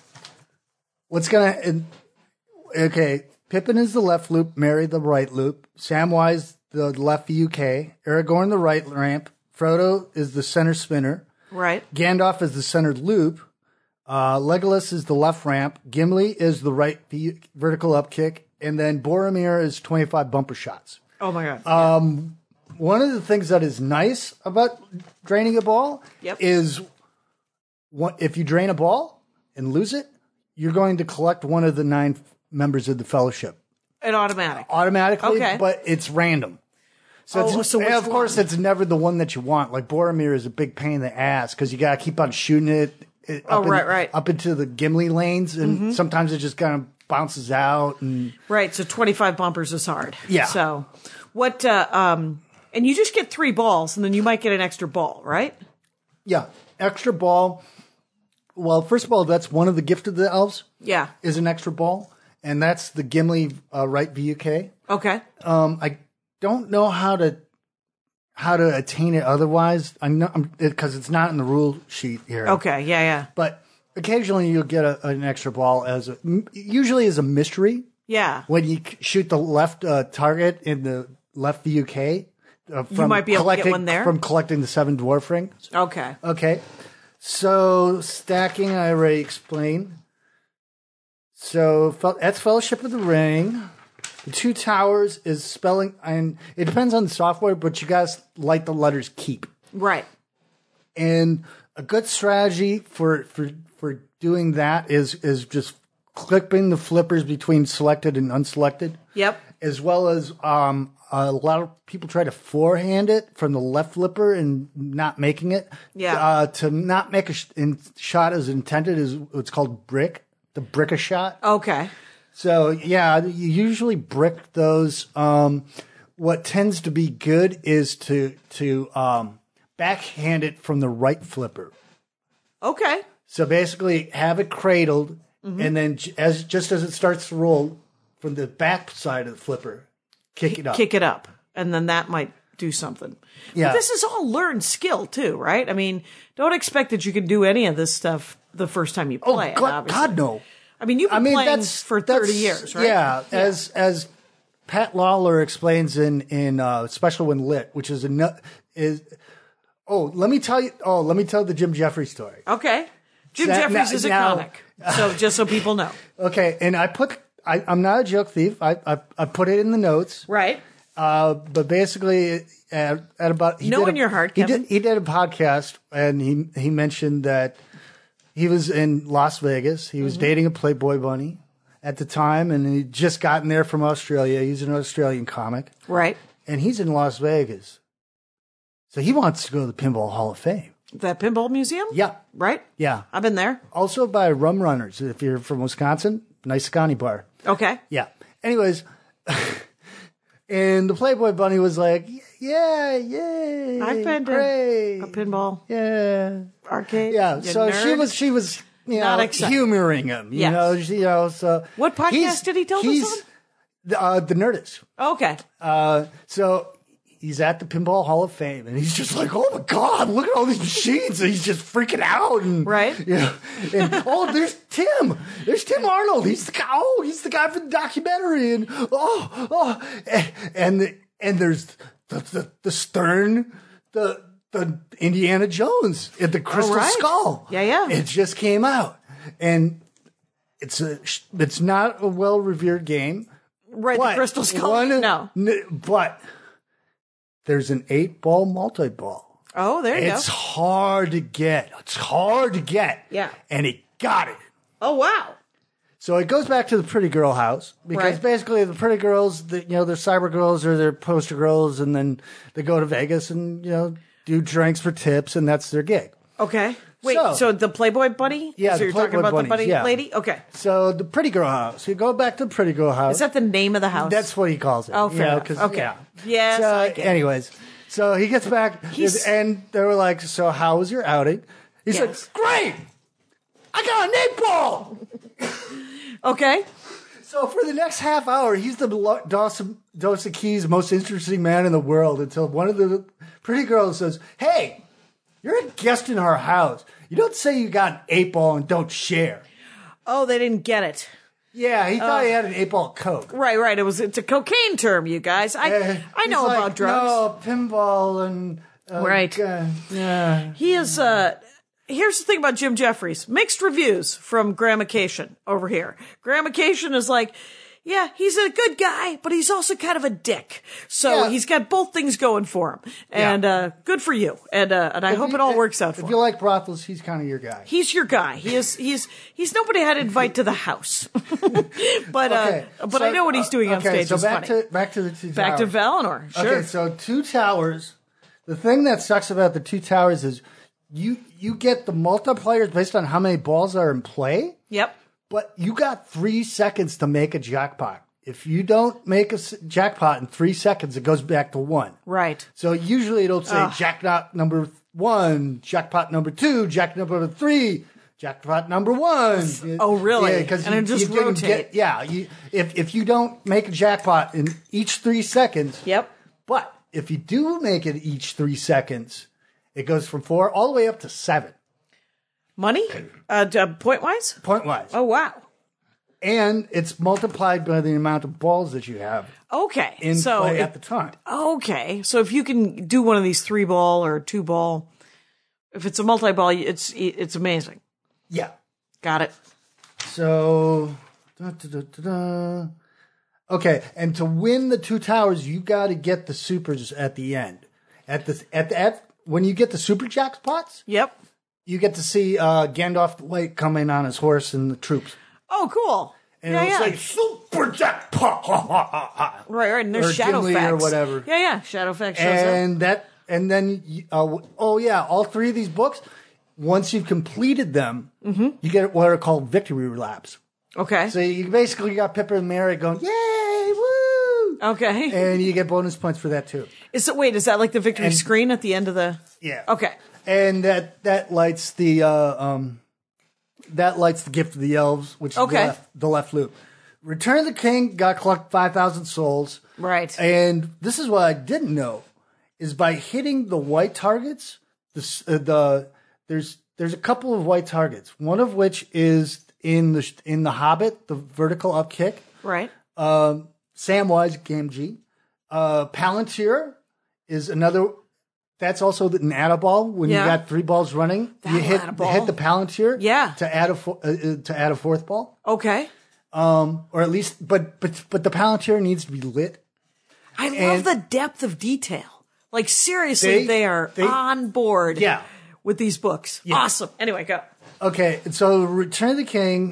okay, Pippin is the left loop, Merry the right loop, Samwise the left UK, Aragorn the right ramp, Frodo is the center spinner, Right. Gandalf is the center loop, Legolas is the left ramp, Gimli is the right vertical up kick, and then Boromir is 25 bumper shots. Oh, my God. One of the things that is nice about draining a ball Yep. is if you drain a ball and lose it, you're going to collect one of the 9 members of the Fellowship An automatic. automatically, Okay. but it's random. So, Oh, so which of course, one? it's never the one that you want. Like Boromir is a big pain in the ass because you got to keep on shooting it. Right. Up into the Gimli lanes, and sometimes it just kind of bounces out. And Right. So 25 bumpers is hard. Yeah. So what, and you just get 3 balls, and then you might get an extra ball, right? yeah, extra ball. Well, first of all, that's one of the gift of the elves. Yeah. Is an extra ball, and that's the Gimli right VUK. Okay. I don't know how to attain it otherwise. I'm because it's not in the rule sheet here. Okay. Yeah. But occasionally you'll get an extra ball usually as a mystery Yeah. when you shoot the left target in the left VUK. From might be able to get one there? from collecting the 7 dwarf rings. Okay. Okay. So stacking, I already explained. So that's Fellowship of the Ring. The 2 towers is spelling, and it depends on the software, but you guys like the letters keep. Right. And a good strategy for doing that is just clipping the flippers between selected and unselected. Yep. As well as a lot of people try to forehand it from the left flipper and not making it. Yeah. To not make a shot as intended is what's called brick. The brick a shot. Okay. So yeah, you usually brick those. What tends to be good is to backhand it from the right flipper. Okay. So basically, have it cradled, and then just as it starts to roll from the back side of the flipper, kick it up. Kick it up. And then that might do something. Yeah. But this is all learned skill too, right? I mean, don't expect that you can do any of this stuff the first time you play it, obviously. God, no. I mean, you've been playing for 30 years, right? Yeah, as Pat Lawler explains in Special When Lit, which is let me tell the Jim Jeffries story. Okay. Jim Jeffries is a comic. So just so people know. Okay, and I'm not a joke thief. I put it in the notes. Right. But basically, at about in your heart, Kevin. He did a podcast, and he mentioned that he was in Las Vegas. He was dating a Playboy bunny at the time, and he'd just gotten there from Australia. He's an Australian comic, Right. and he's in Las Vegas, so he wants to go to the Pinball Hall of Fame. That pinball museum? Yeah, Right? yeah. I've been there. Also by Rum Runners. If you're from Wisconsin, nice Scotty bar. Okay. Yeah. Anyways, and the Playboy bunny was like, "Yeah, yay! I've been great. to a pinball Yeah, arcade. yeah." You So nerd. she was Not excited. humoring him. Yes. So What podcast did he tell this on? The Nerdist. Okay. So he's at the Pinball Hall of Fame, and he's just like, "Oh my God, look at all these machines!" And he's just freaking out, and Right. yeah. And there's Tim. There's Tim Arnold. He's the guy. Oh, he's the guy from the documentary, and and there's the Stern, the Indiana Jones at the Crystal right. Skull. Yeah. It just came out, and it's not a well revered game. Right. But The Crystal Skull. No. But there's an 8-ball multi-ball. Oh, there you It's go. hard to get. Yeah. And he got it. Oh, wow. So it goes back to the pretty girl house because Right. basically the pretty girls, they're cyber girls or they're poster girls, and then they go to Vegas and do drinks for tips, and that's their gig. Okay. Wait, so the Playboy bunny? Yeah, so the you're talking Playboy about bunnies, the bunny yeah. lady? Okay. So the Pretty Girl house. You go back to the Pretty Girl house. Is that the name of the house? That's what he calls it. Oh, fair enough. 'cause, Okay. Yeah. Yes, So, I get it. anyways, so he gets back, and they were like, "So how was your outing?" He said, Yes. "Great. I got an 8-ball." Okay. So for the next half hour, he's the Dawson Keys most interesting man in the world until one of the pretty girls says, "Hey, you're a guest in our house. You don't say you got an 8-ball and don't share." Oh, they didn't get it. Yeah, he thought he had an 8-ball Coke. Right. It's a cocaine term, you guys. I know He's about like, drugs. No, pinball and Right. yeah. He is, here's the thing about Jim Jeffries. Mixed reviews from Gramication over here. Gramication is like, yeah, he's a good guy, but he's also kind of a dick. So Yeah. he's got both things going for him. And, good for you. And I hope it all works out for If him. you like brothels, he's kind of your guy. He's your guy. He's nobody I'd invite to the house. but I know what he's doing on stage so is back funny. back to the two Back to towers. Valinor. Sure. Okay, so Two Towers. The thing that sucks about the Two Towers is you get the multipliers based on how many balls are in play, Yep. but you got 3 seconds to make a jackpot. If you don't make a jackpot in 3 seconds, it goes back to 1. Right. So usually it'll say jackpot number 1, jackpot number 2, jackpot number 3, jackpot number 1. Oh, really? Yeah, because And it just didn't rotate. if you don't make a jackpot in each 3 seconds, Yep. but if you do make it each 3 seconds, it goes from 4 all the way up to 7 Money? Point wise? point wise, Oh, wow. and it's multiplied by the amount of balls that you have Okay. in so play at the time. okay. So if you can do one of these 3-ball or 2-ball, if it's a multi-ball, it's amazing. Yeah. Got it. So, okay, and to win the Two Towers, you got to get the supers at the end. When you get the super jackpots, Yep. you get to see Gandalf the White coming on his horse and the troops, Oh, cool. and yeah, it'll yeah. say super jackpot. Right. And there's or Shadowfax Gimli or whatever. Yeah. Shadowfax shows up. And then all 3 of these books. Once you've completed them, you get what are called victory laps. Okay. So you basically got Pippa and Mary going, yay, woo! Okay. And you get bonus points for that too. Is that like the victory And- screen at the end of the? Yeah. Okay. And that lights the gift of the elves, which is Okay. the left loop. Return of the King got collect 5,000 souls. Right. And this is what I didn't know is by hitting the white targets, there's a couple of white targets. One of which is in the Hobbit, the vertical up kick. Right. Samwise Gamgee. Palantir is another. That's also an add a ball. When Yeah. you got 3 balls running, you hit add a ball. the Palantir. Yeah. To add a 4th ball, Okay. or at least, but the Palantir needs to be lit. I love And- the depth of detail. Like seriously, they are they- on board. Yeah. With these books. Yeah. Awesome. Anyway, go. Okay, and so Return of the King,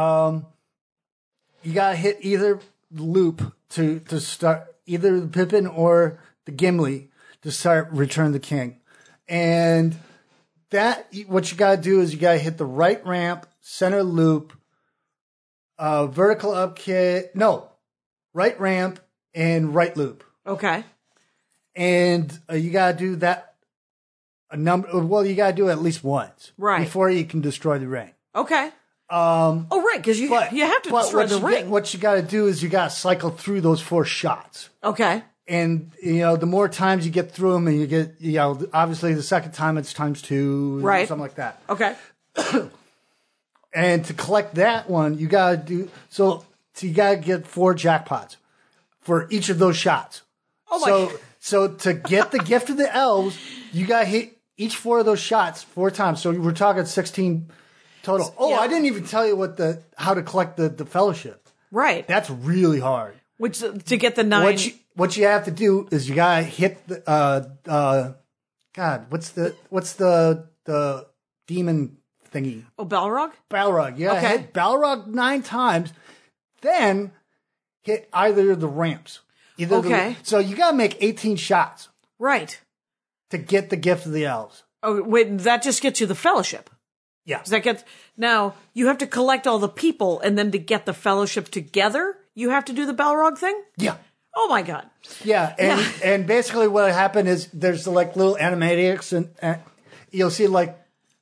you gotta hit either loop to start either the Pippin or the Gimli to start Return of the King, and that what you gotta do is you gotta hit the right ramp, center loop, vertical up kick, right ramp and right loop, Okay. and you gotta do that. You gotta do it at least once, Right. before you can destroy the ring. Okay. Oh, right, because you have to destroy the ring. What you got to do is you got to cycle through those 4 shots, Okay. and the more times you get through them, and you get obviously the second time it's ×2, Right. something like that. Okay. And to collect that one, you got to do so you got to get 4 jackpots for each of those shots. Oh my. So to get the gift of the elves, you got to hit each 4 of those shots 4 times. So we're talking 16 total. Oh, Yeah. I didn't even tell you how to collect the fellowship. Right. That's really hard. Which to get the 9. What you have to do is you gotta hit the God, what's the demon thingy? Oh, Balrog? Balrog. You gotta Okay. hit Balrog 9 times, then hit either of the ramps. Okay. So you gotta make 18 shots Right. to get the gift of the elves. Oh, wait, that just gets you the fellowship. Yeah. Does that get, now, you have to collect all the people, and then to get the fellowship together, you have to do the Balrog thing? Yeah. Oh my God. Yeah, and basically what happened is there's like little animatics and you'll see like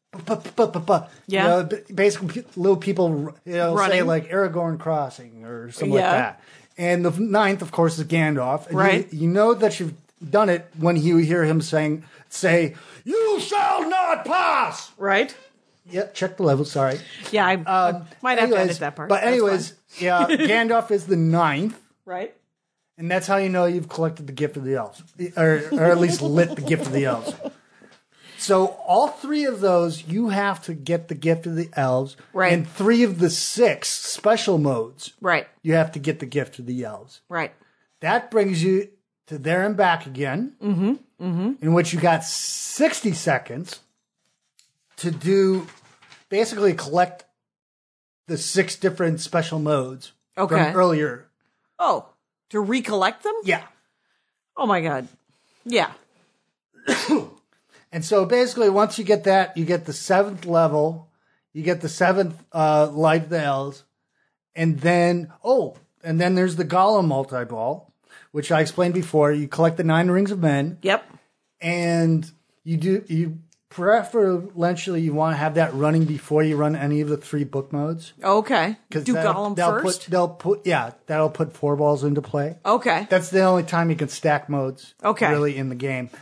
basically little people say running. like Aragorn crossing or something like that. And the ninth, of course, is Gandalf. And Right. You know that you've done it when you hear him say, "You shall not pass." Right? Yeah, check the level. Sorry. Yeah, I might have to edit that part. But That's anyways, yeah, Gandalf is the ninth. fine. Right? And that's how you know you've collected the gift of the elves, or at least lit the gift of the elves. So all three of those, you have to get the gift of the elves. Right. And 3 of the 6 special modes, Right. you have to get the gift of the elves. Right. That brings you to there and back again, in which you got 60 seconds to do, basically collect the 6 different special modes Okay. from earlier. Oh, to recollect them? Yeah. Oh my God. Yeah. And so basically, once you get that, you get the 7th level, you get the 7th Light of the Elves, and then there's the Gollum multi-ball, which I explained before. You collect the 9 Rings of Men, Yep. and you preferentially you want to have that running before you run any of the 3 book modes. Okay. Do that'll- Gollum that'll first? that'll put 4 balls into play. Okay. That's the only time you can stack modes really in the game.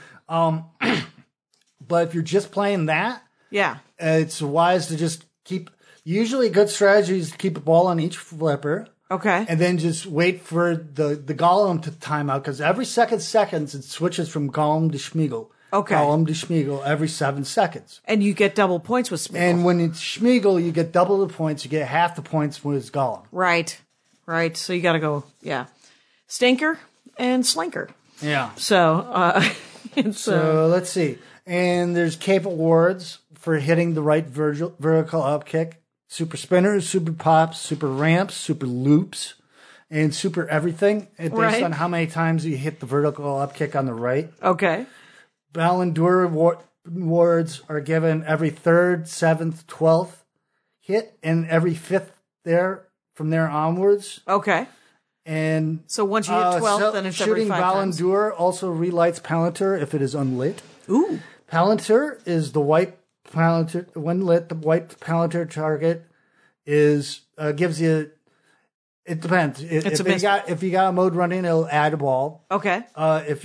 But if you're just playing that, Yeah. it's wise to just keep. Usually, a good strategy is to keep a ball on each flipper, Okay. and then just wait for the Golem to time out, because every seconds it switches from Gollum to Schmeagol. Okay. Gollum to Schmeagol every 7 seconds. And you get double points with Smeagol. And when it's Schmeagol, you get double the points. You get half the points when it's Gollum. Right. Right. So you got to go, Stinker and Slinker. Yeah. So, So let's see. And there's cape awards for hitting the right vertical up kick. Super spinners, super pops, super ramps, super loops, and super everything. Based Right. on how many times you hit the vertical up kick on the right. okay. Ballon d'Or awards are given every 3rd, 7th, 12th hit, and every 5th from there onwards. Okay. And So once you hit 12, then it's every shooting 5 Ballon times. d'Or also relights Palantir if it is unlit. Ooh. Palantir is the white Palantir. When lit, the white Palantir target is gives you. It depends. If you got a mode running, it'll add a ball. Okay. If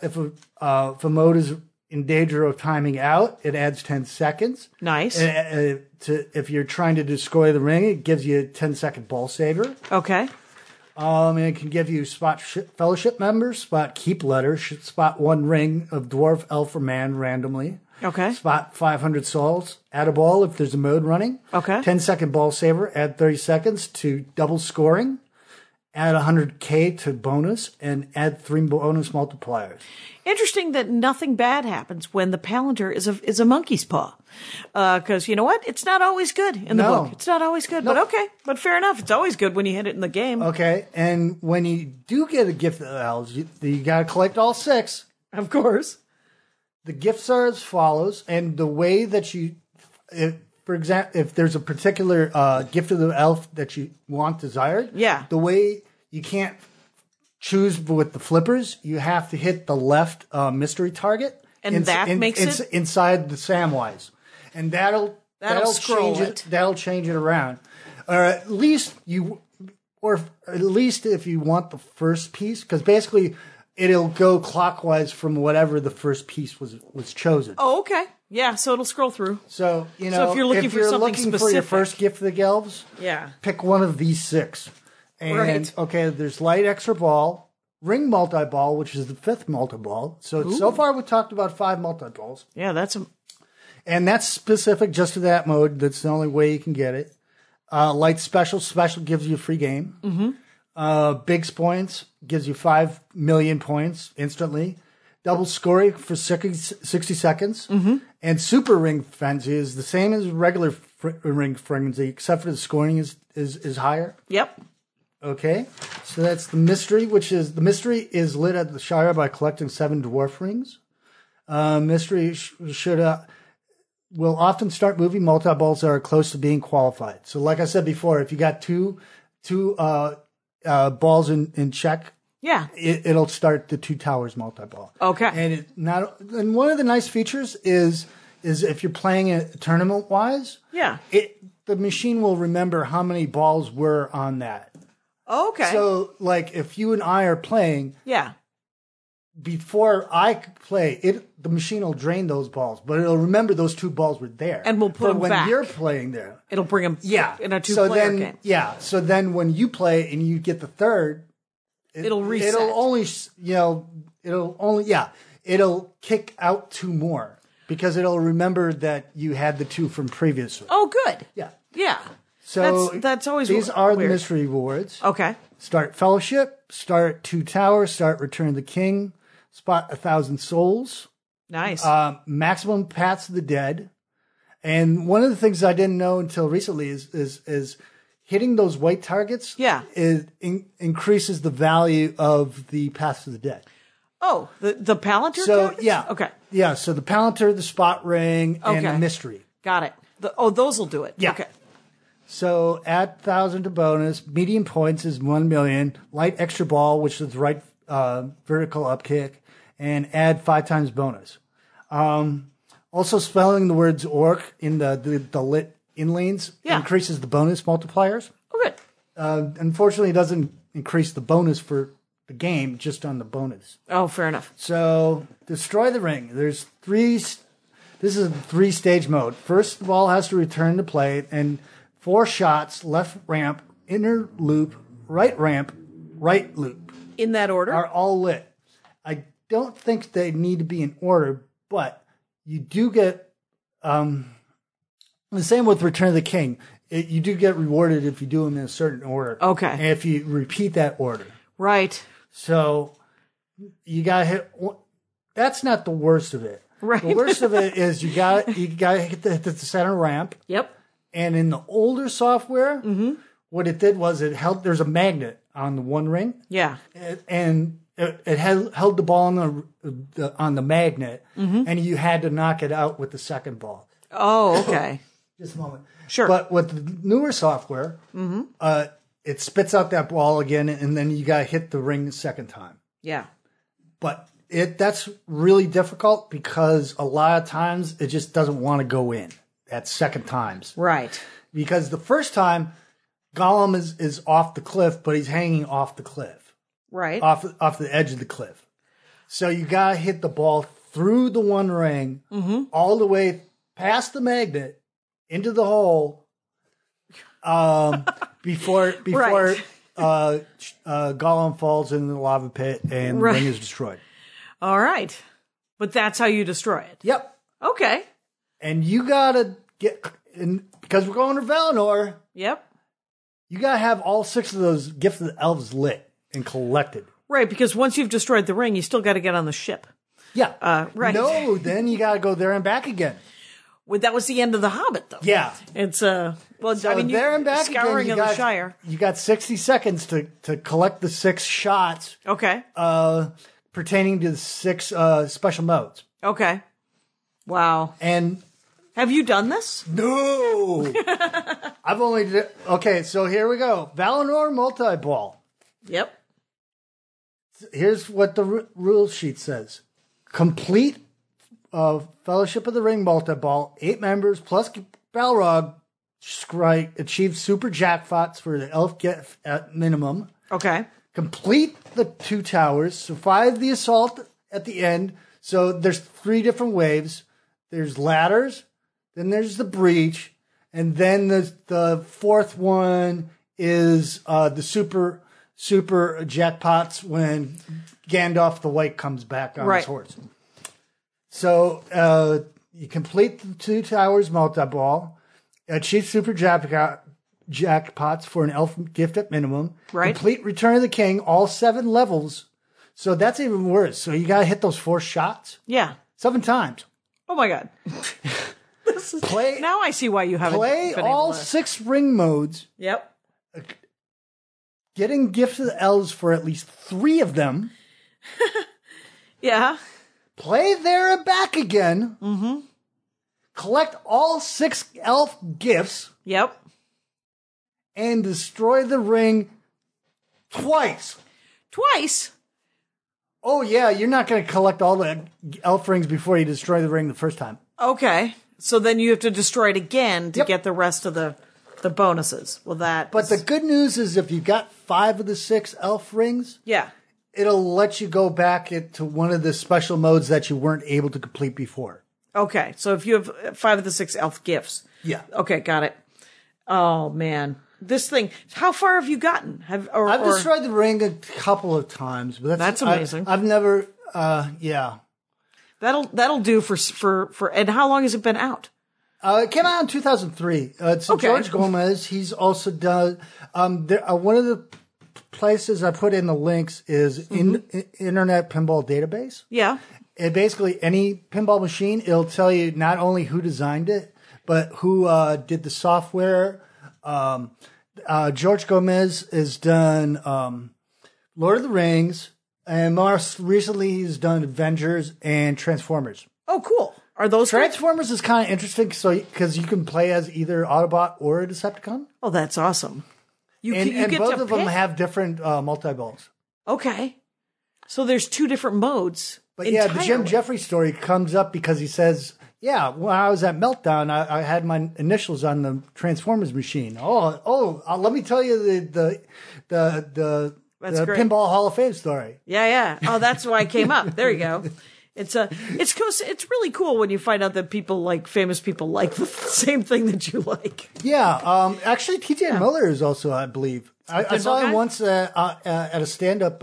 a mode is in danger of timing out, it adds 10 seconds. Nice. If you're trying to destroy the ring, it gives you a 10-second ball saver. Okay. And it can give you spot fellowship members, spot keep letters, spot 1 ring of dwarf, elf, or man randomly. Okay. Spot 500 souls, add a ball if there's a mode running. Okay. 10-second ball saver, add 30 seconds to double scoring. Add 100K to bonus, and add 3 bonus multipliers. Interesting that nothing bad happens when the Palantir is a monkey's paw. Because you know what? It's not always good in the No. book. It's not always good, No. but okay. But fair enough. It's always good when you hit it in the game. Okay, and when you do get a gift of the elves, you got to collect all 6. Of course. The gifts are as follows, and the way that for example, if there's a particular gift of the elf that you want desired, the way you can't choose with the flippers, you have to hit the left mystery target, and that makes it inside the Samwise, and that'll scroll change it. That'll change it around, or at least if you want the first piece, because basically it'll go clockwise from whatever the first piece was chosen. Oh, okay. Yeah, so it'll scroll through. So, if you're looking for something for your specific. first gift of the elves, pick one of these 6. And, okay, there's light extra ball, ring multi-ball, which is the 5th multi-ball. So far we've talked about 5 multi-balls. Yeah, and that's specific just to that mode. That's the only way you can get it. Light special gives you a free game. Mm-hmm. Big points gives you 5 million points instantly. Double scoring for 60 seconds. Mm-hmm. And super ring frenzy is the same as regular ring frenzy, except for the scoring is higher. Yep. Okay, so that's the mystery, the mystery is lit at the Shire by collecting 7 dwarf rings. Mystery should will often start moving multi-balls that are close to being qualified. So like I said before, if you got two balls in check, Yeah. it'll start the two towers multi-ball. Okay. And one of the nice features is if you're playing it tournament-wise, Yeah. the machine will remember how many balls were on that. Okay. So, like, if you and I are playing, yeah. before I play, the machine will drain those balls, but it'll remember those two balls were there. And we'll put for them when back. you're playing there. It'll bring them in a So two-player then, game. yeah. So then when you play and you get the third, It'll reset. It'll kick out two more because it'll remember that you had the two from previously. Oh, good. Yeah. Yeah. So that's always these are weird. the mystery rewards. Okay. Start Fellowship, start Two Towers, start Return of the King, spot 1,000 souls, Nice. maximum Paths of the Dead. And one of the things I didn't know until recently is hitting those white targets. Yeah. Increases the value of the Paths of the Dead. oh, the Palantir So targets? yeah, Okay. yeah. So the Palantir, the Spot Ring, and the Okay. Mystery. Got it. Those will do it. Yeah. Okay. So add 1,000 to bonus. Medium points is 1 million. Light extra ball, which is the right vertical up kick, and add 5 times bonus. Also, spelling the words orc in the lit inlanes increases the bonus multipliers. Oh, good. Unfortunately, it doesn't increase the bonus for the game, just on the bonus. Oh, fair enough. So destroy the ring. There's 3. This is a 3-stage mode. First, the ball has to return to play, and 4 shots: left ramp, inner loop, right ramp, right loop, In that order? are all lit. I don't think they need to be in order, but you do get the same with Return of the King. You do get rewarded if you do them in a certain order. Okay. And if you repeat that order. Right. So you gotta hit. That's not the worst of it. Right. The worst of it is you gotta hit the center ramp. Yep. And in the older software, what it did was it held. There's a magnet on the one ring, Yeah. and it held the ball on the magnet, and you had to knock it out with the second ball. Oh, okay. Just a moment. Sure. But with the newer software, it spits out that ball again, and then you got to hit the ring the second time. Yeah. But that's really difficult because a lot of times it just doesn't want to go in at second times. Right. Because the first time, Gollum is off the cliff, but he's hanging off the cliff, Right. off the edge of the cliff. So you got to hit the ball through the one ring, all the way past the magnet into the hole, before Right. Gollum falls in the lava pit and the ring is destroyed. All right. But that's how you destroy it. Yep. Okay. And you gotta because we're going to Valinor, Yep. you gotta have all 6 of those Gift of the Elves lit and collected. Right, because once you've destroyed the ring, you still got to get on the ship. Yeah. Right. No, then you gotta go there and back again. Well, that was the end of The Hobbit, though. Yeah. It's So there and back scouring again, of the Shire. You got 60 seconds to collect the 6 shots Okay. pertaining to the 6 special modes. Okay. Wow. And Have you done this? no, I've only okay. So here we go. Valinor multi-ball. Yep. Here's what the rule sheet says: complete Fellowship of the Ring multi-ball. 8 members plus Balrog achieve super jackpots for the elf gift at minimum. Okay. Complete the 2 towers. Survive the assault at the end. So there's 3 different waves. There's ladders, then there's the breach, and then the 4th one is the super jackpots when Gandalf the White comes back on his horse. So you complete the 2 towers multi-ball, achieve super jackpots for an elf gift at minimum. Right. Complete Return of the King, all 7 levels. So that's even worse. So you got to hit those 4 shots Yeah. 7 times. Oh my God. Play Now I see why you haven't play been all able to. 6 ring modes. Yep. Getting Gift of the Elves for at least 3 of them. Yeah. Play there and back again. collect all 6 elf gifts Yep. and destroy the ring twice. Twice? Oh, yeah, you're not going to collect all the elf rings before you destroy the ring the first time. Okay. So then you have to destroy it again to Yep. get the rest of the bonuses. Well, But the good news is if you got 5 of the 6 elf rings, yeah. it'll let you go back to one of the special modes that you weren't able to complete before. Okay. So if you have 5 of the 6 elf gifts. Yeah. Okay, got it. Oh, man. This thing, how far have you gotten? I've destroyed the ring a couple of times, but That's amazing. I've never, yeah. That'll do for, and how long has it been out? It came out in 2003. It's Okay. George Gomez. He's also done, one of the places I put in the links is Internet Pinball Database. Yeah. And basically any pinball machine, it'll tell you not only who designed it, but who did the software. George Gomez has done Lord of the Rings, and most recently he's done Avengers and Transformers. Oh, cool. Are those Transformers is kind of interesting because you can play as either Autobot or a Decepticon. Oh, that's awesome. You And get both to of them pick? have different multi-balls. Okay. So there's 2 different modes. But yeah, the Jim entirely. Jeffries story comes up because he says, yeah, when I was at Meltdown, I had my initials on the Transformers machine. Let me tell you the That's great. Pinball Hall of Fame story. Yeah. Oh, that's why it came up. There you go. It's really cool when you find out that famous people like the same thing that you like. Yeah, actually, T.J. Miller is also, I believe. I saw him once at a stand-up.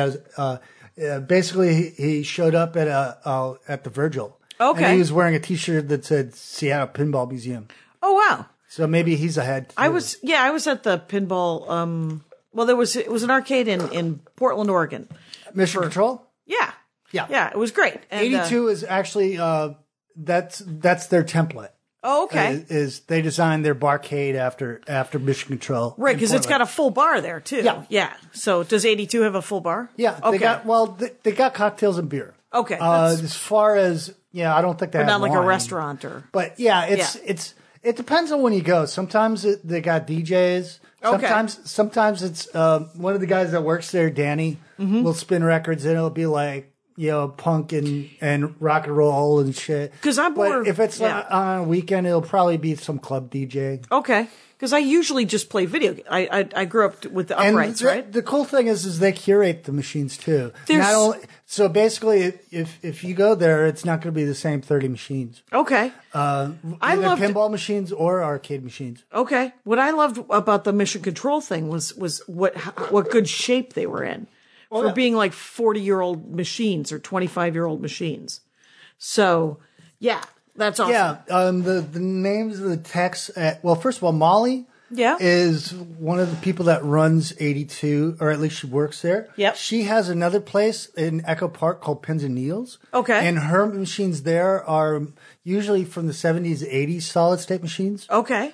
Basically, he showed up at the Virgil. Okay. And he was wearing a T-shirt that said Seattle Pinball Museum. Oh, wow. So maybe he's ahead. I was at the pinball. Well, it was an arcade in Portland, Oregon. Mission Control. Yeah. Yeah. Yeah. It was great. And, 82 is actually that's their template. Oh, okay. Is they designed their barcade after Mission Control. Right, in because it's got Portland. a full bar there too. Yeah. Yeah. So does 82 have a full bar? Yeah. Okay. They got cocktails and beer. Okay. That's As far as I don't think they have not like a wine. restaurant or. But yeah, it depends on when you go. Sometimes they got DJs. Okay. Sometimes it's one of the guys that works there, Danny, will spin records and it'll be like punk and rock and roll and shit. Because I'm more. But if it's on a weekend, it'll probably be some club DJ. Okay. Because I usually just play video games. I grew up with the uprights, right? The cool thing is they curate the machines too. There's- So basically, if you go there, it's not going to be the same 30 machines. Okay. Either pinball machines or arcade machines. Okay. What I loved about the Mission Control thing was what good shape they were in for being like 40-year-old machines or 25-year-old machines. So, yeah, that's awesome. Yeah, the names of the techs. First of all, Molly is one of the people that runs 82, or at least she works there. Yep. She has another place in Echo Park called Pins and Needles. Okay. And her machines there are usually from the 70s, 80s solid state machines. Okay.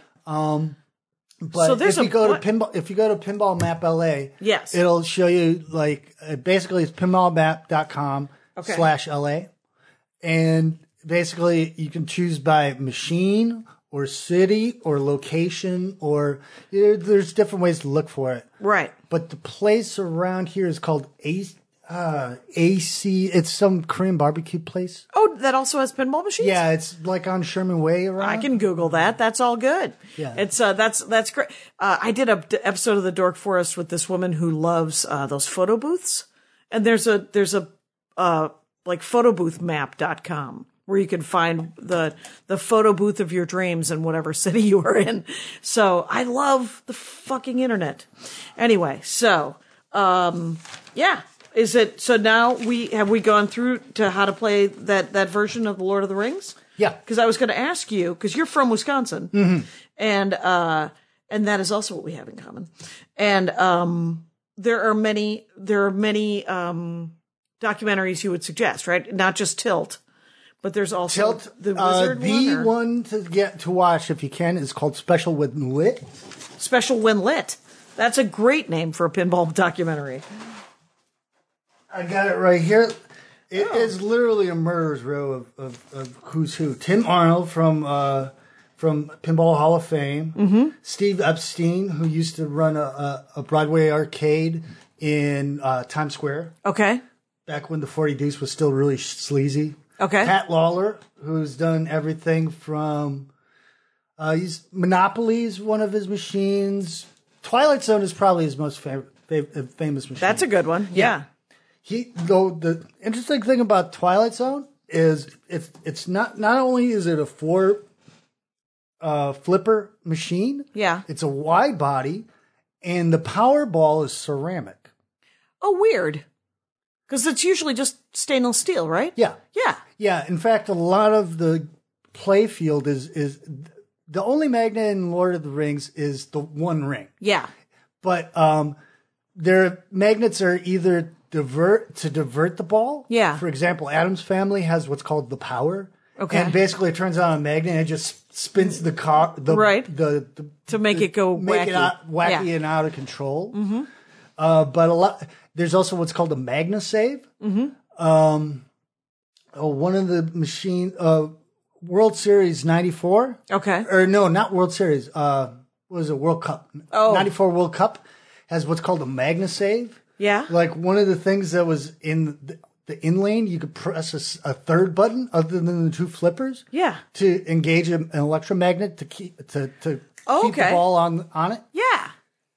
But So there's if you go to Pinball Map LA, Yes. it'll show you basically it's pinballmap.com /LA. And basically you can choose by machine or city or location or there's different ways to look for it. Right. But the place around here is called AC. It's some Korean barbecue place. Oh, that also has pinball machines? Yeah, it's like on Sherman Way around. I can Google that. That's all good. Yeah. It's that's great. I did an episode of the Dork Forest with this woman who loves those photo booths, and there's a like photoboothmap.com where you can find the photo booth of your dreams in whatever city you are in. So I love the fucking internet. Anyway, so yeah. Is it so now have we gone through to how to play that version of the Lord of the Rings? Yeah. Because I was going to ask you, because you're from Wisconsin, and that is also what we have in common. And there are many documentaries you would suggest, right? Not just Tilt, but there's also Tilt. the Wizard the one to get to watch if you can is called Special When Lit. Special When Lit. That's a great name for a pinball documentary. I got it right here. It is literally a murderer's row of who's who. Tim Arnold from Pinball Hall of Fame. Steve Epstein, who used to run a Broadway arcade in Times Square. Okay. Back when the 40 Deuce was still really sleazy. Okay. Pat Lawler, who's done everything from Monopoly's one of his machines. Twilight Zone is probably his most famous machine. That's a good one. Yeah. The interesting thing about Twilight Zone is it's not only is it a 4 flipper machine. Yeah. It's a wide body, and the power ball is ceramic. Oh, weird. Because it's usually just stainless steel, right? Yeah. Yeah. Yeah. In fact, a lot of the play field is the only magnet in Lord of the Rings is the one ring. Yeah. But their magnets are either divert the ball. Yeah. For example, Addams Family has what's called the power. Okay. And basically it turns on a magnet and it just spins the car Right. To make it go make wacky. it wacky and out of control. Mm-hmm. But there's also what's called a MagnaSave. Mm-hmm. One of the machine World Series 94. Okay. Or no, not World Series. What was it? World Cup. Oh. 94 World Cup has what's called a MagnaSave. Yeah. Like one of the things that was in the in lane, you could press a third button other than the 2 flippers. Yeah. To engage an electromagnet to keep keep the ball on it. Yeah.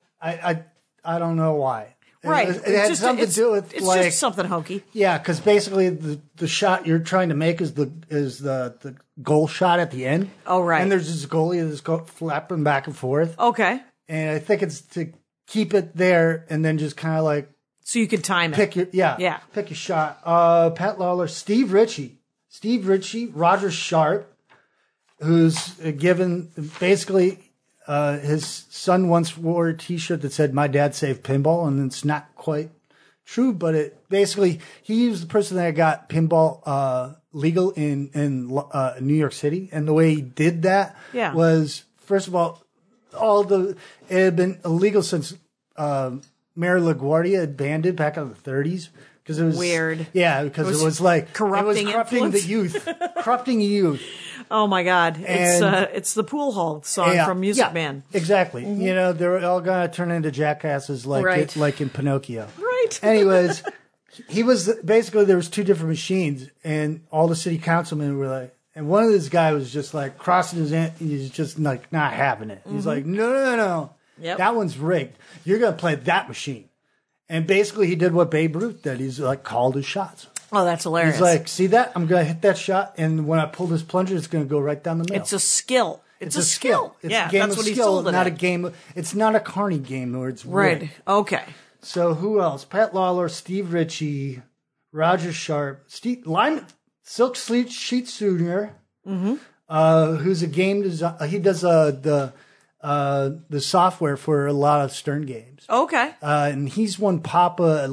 I don't know why. Right. It had something to do with it's like just something hokey. yeah, because basically the shot you're trying to make is the goal shot at the end. Oh, right. And there's this goalie that's flapping back and forth. Okay. And I think it's to keep it there and then just kind of like So you could time it. pick your shot. Pat Lawler, Steve Ritchie, Roger Sharp, who's given basically his son once wore a T-shirt that said "My dad saved pinball," and it's not quite true, but it basically he was the person that got pinball legal in New York City, and the way he did that was first of all it had been illegal since Mayor LaGuardia had banned it back in the 30s because it was weird. Yeah, because it was like corrupting the youth, corrupting youth. Oh my God! It's the Pool Hall song from Music Man. Exactly. Mm-hmm. You know they're all gonna turn into jackasses like in Pinocchio. Right. Anyways, he was basically there was 2 different machines, and all the city councilmen were like, and one of this guy was just like crossing his hand. He's just like not having it. He's like, no. Yep. That one's rigged. You're going to play that machine. And basically he did what Babe Ruth did. He's like called his shots. Oh, that's hilarious. He's like, see that? I'm going to hit that shot. And when I pull this plunger, it's going to go right down the middle. It's a skill. It's a skill. It's a game that's of what skill, he not a game. It's not a Carney game where it's right. rigged. Okay. So who else? Pat Lawler, Steve Ritchie, Roger Sharp, Silk Sheets Jr., who's a game designer. He does the software for a lot of Stern games. Okay. And he's won Papa,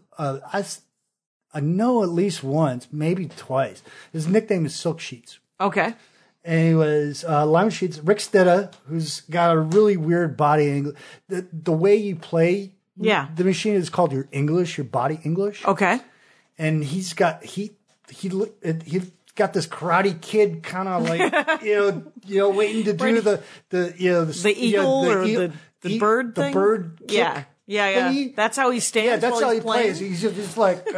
I know at least once, maybe twice. His nickname is Silk Sheets. Okay. And he was Lime Sheets. Rick Stetta, who's got a really weird body angle. The way you play the machine is called your English, your body English. Okay. And he's got, he got this Karate Kid kind of like you know waiting to do the eagle or the bird thing. The bird kick. Yeah. That's how he stands. Yeah, that's how he plays. He's just like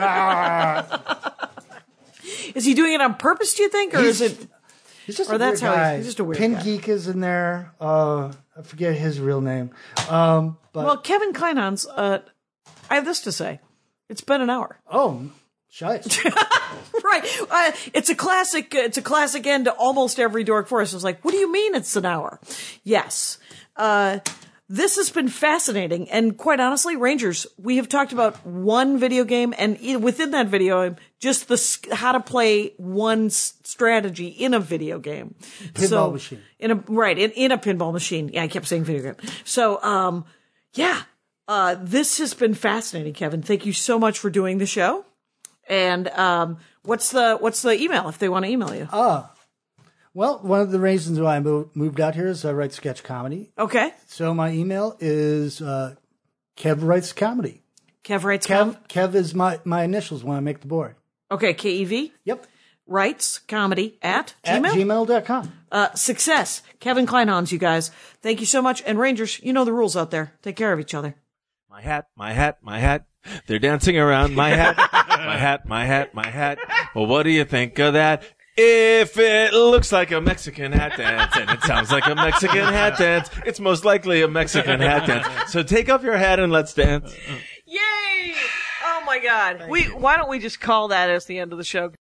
Is he doing it on purpose? Do you think, or is it? He's just or a that's weird how guy. he's just a weird Pin guy. Geek is in there. I forget his real name. But Well, Kevin Kleinhans, I have this to say. It's been an hour. oh, shite. Right. It's a classic end to almost every Dork Forest. It's like, what do you mean it's an hour? Yes. This has been fascinating. And quite honestly, Rangers, we have talked about one video game, and within that video, just how to play one strategy in a video game. Pinball machine. In a pinball machine. Yeah, I kept saying video game. So, this has been fascinating, Kevin. Thank you so much for doing the show. And what's the email if they want to email you? Well, one of the reasons why I moved out here is I write sketch comedy. Okay. So my email is Kev Writes Comedy. Kev Writes Kev is my initials when I make the board. Okay, KEV. Yep. Writes comedy at At Gmail. gmail.com. Success. Kevin Kleinhans, you guys. Thank you so much. And Rangers, you know the rules out there. Take care of each other. My hat, my hat, my hat. They're dancing around my hat. My hat, my hat, my hat. Well, what do you think of that? If it looks like a Mexican hat dance and it sounds like a Mexican hat dance, it's most likely a Mexican hat dance. So take off your hat and let's dance. Yay! Oh my God. Why don't we just call that as the end of the show?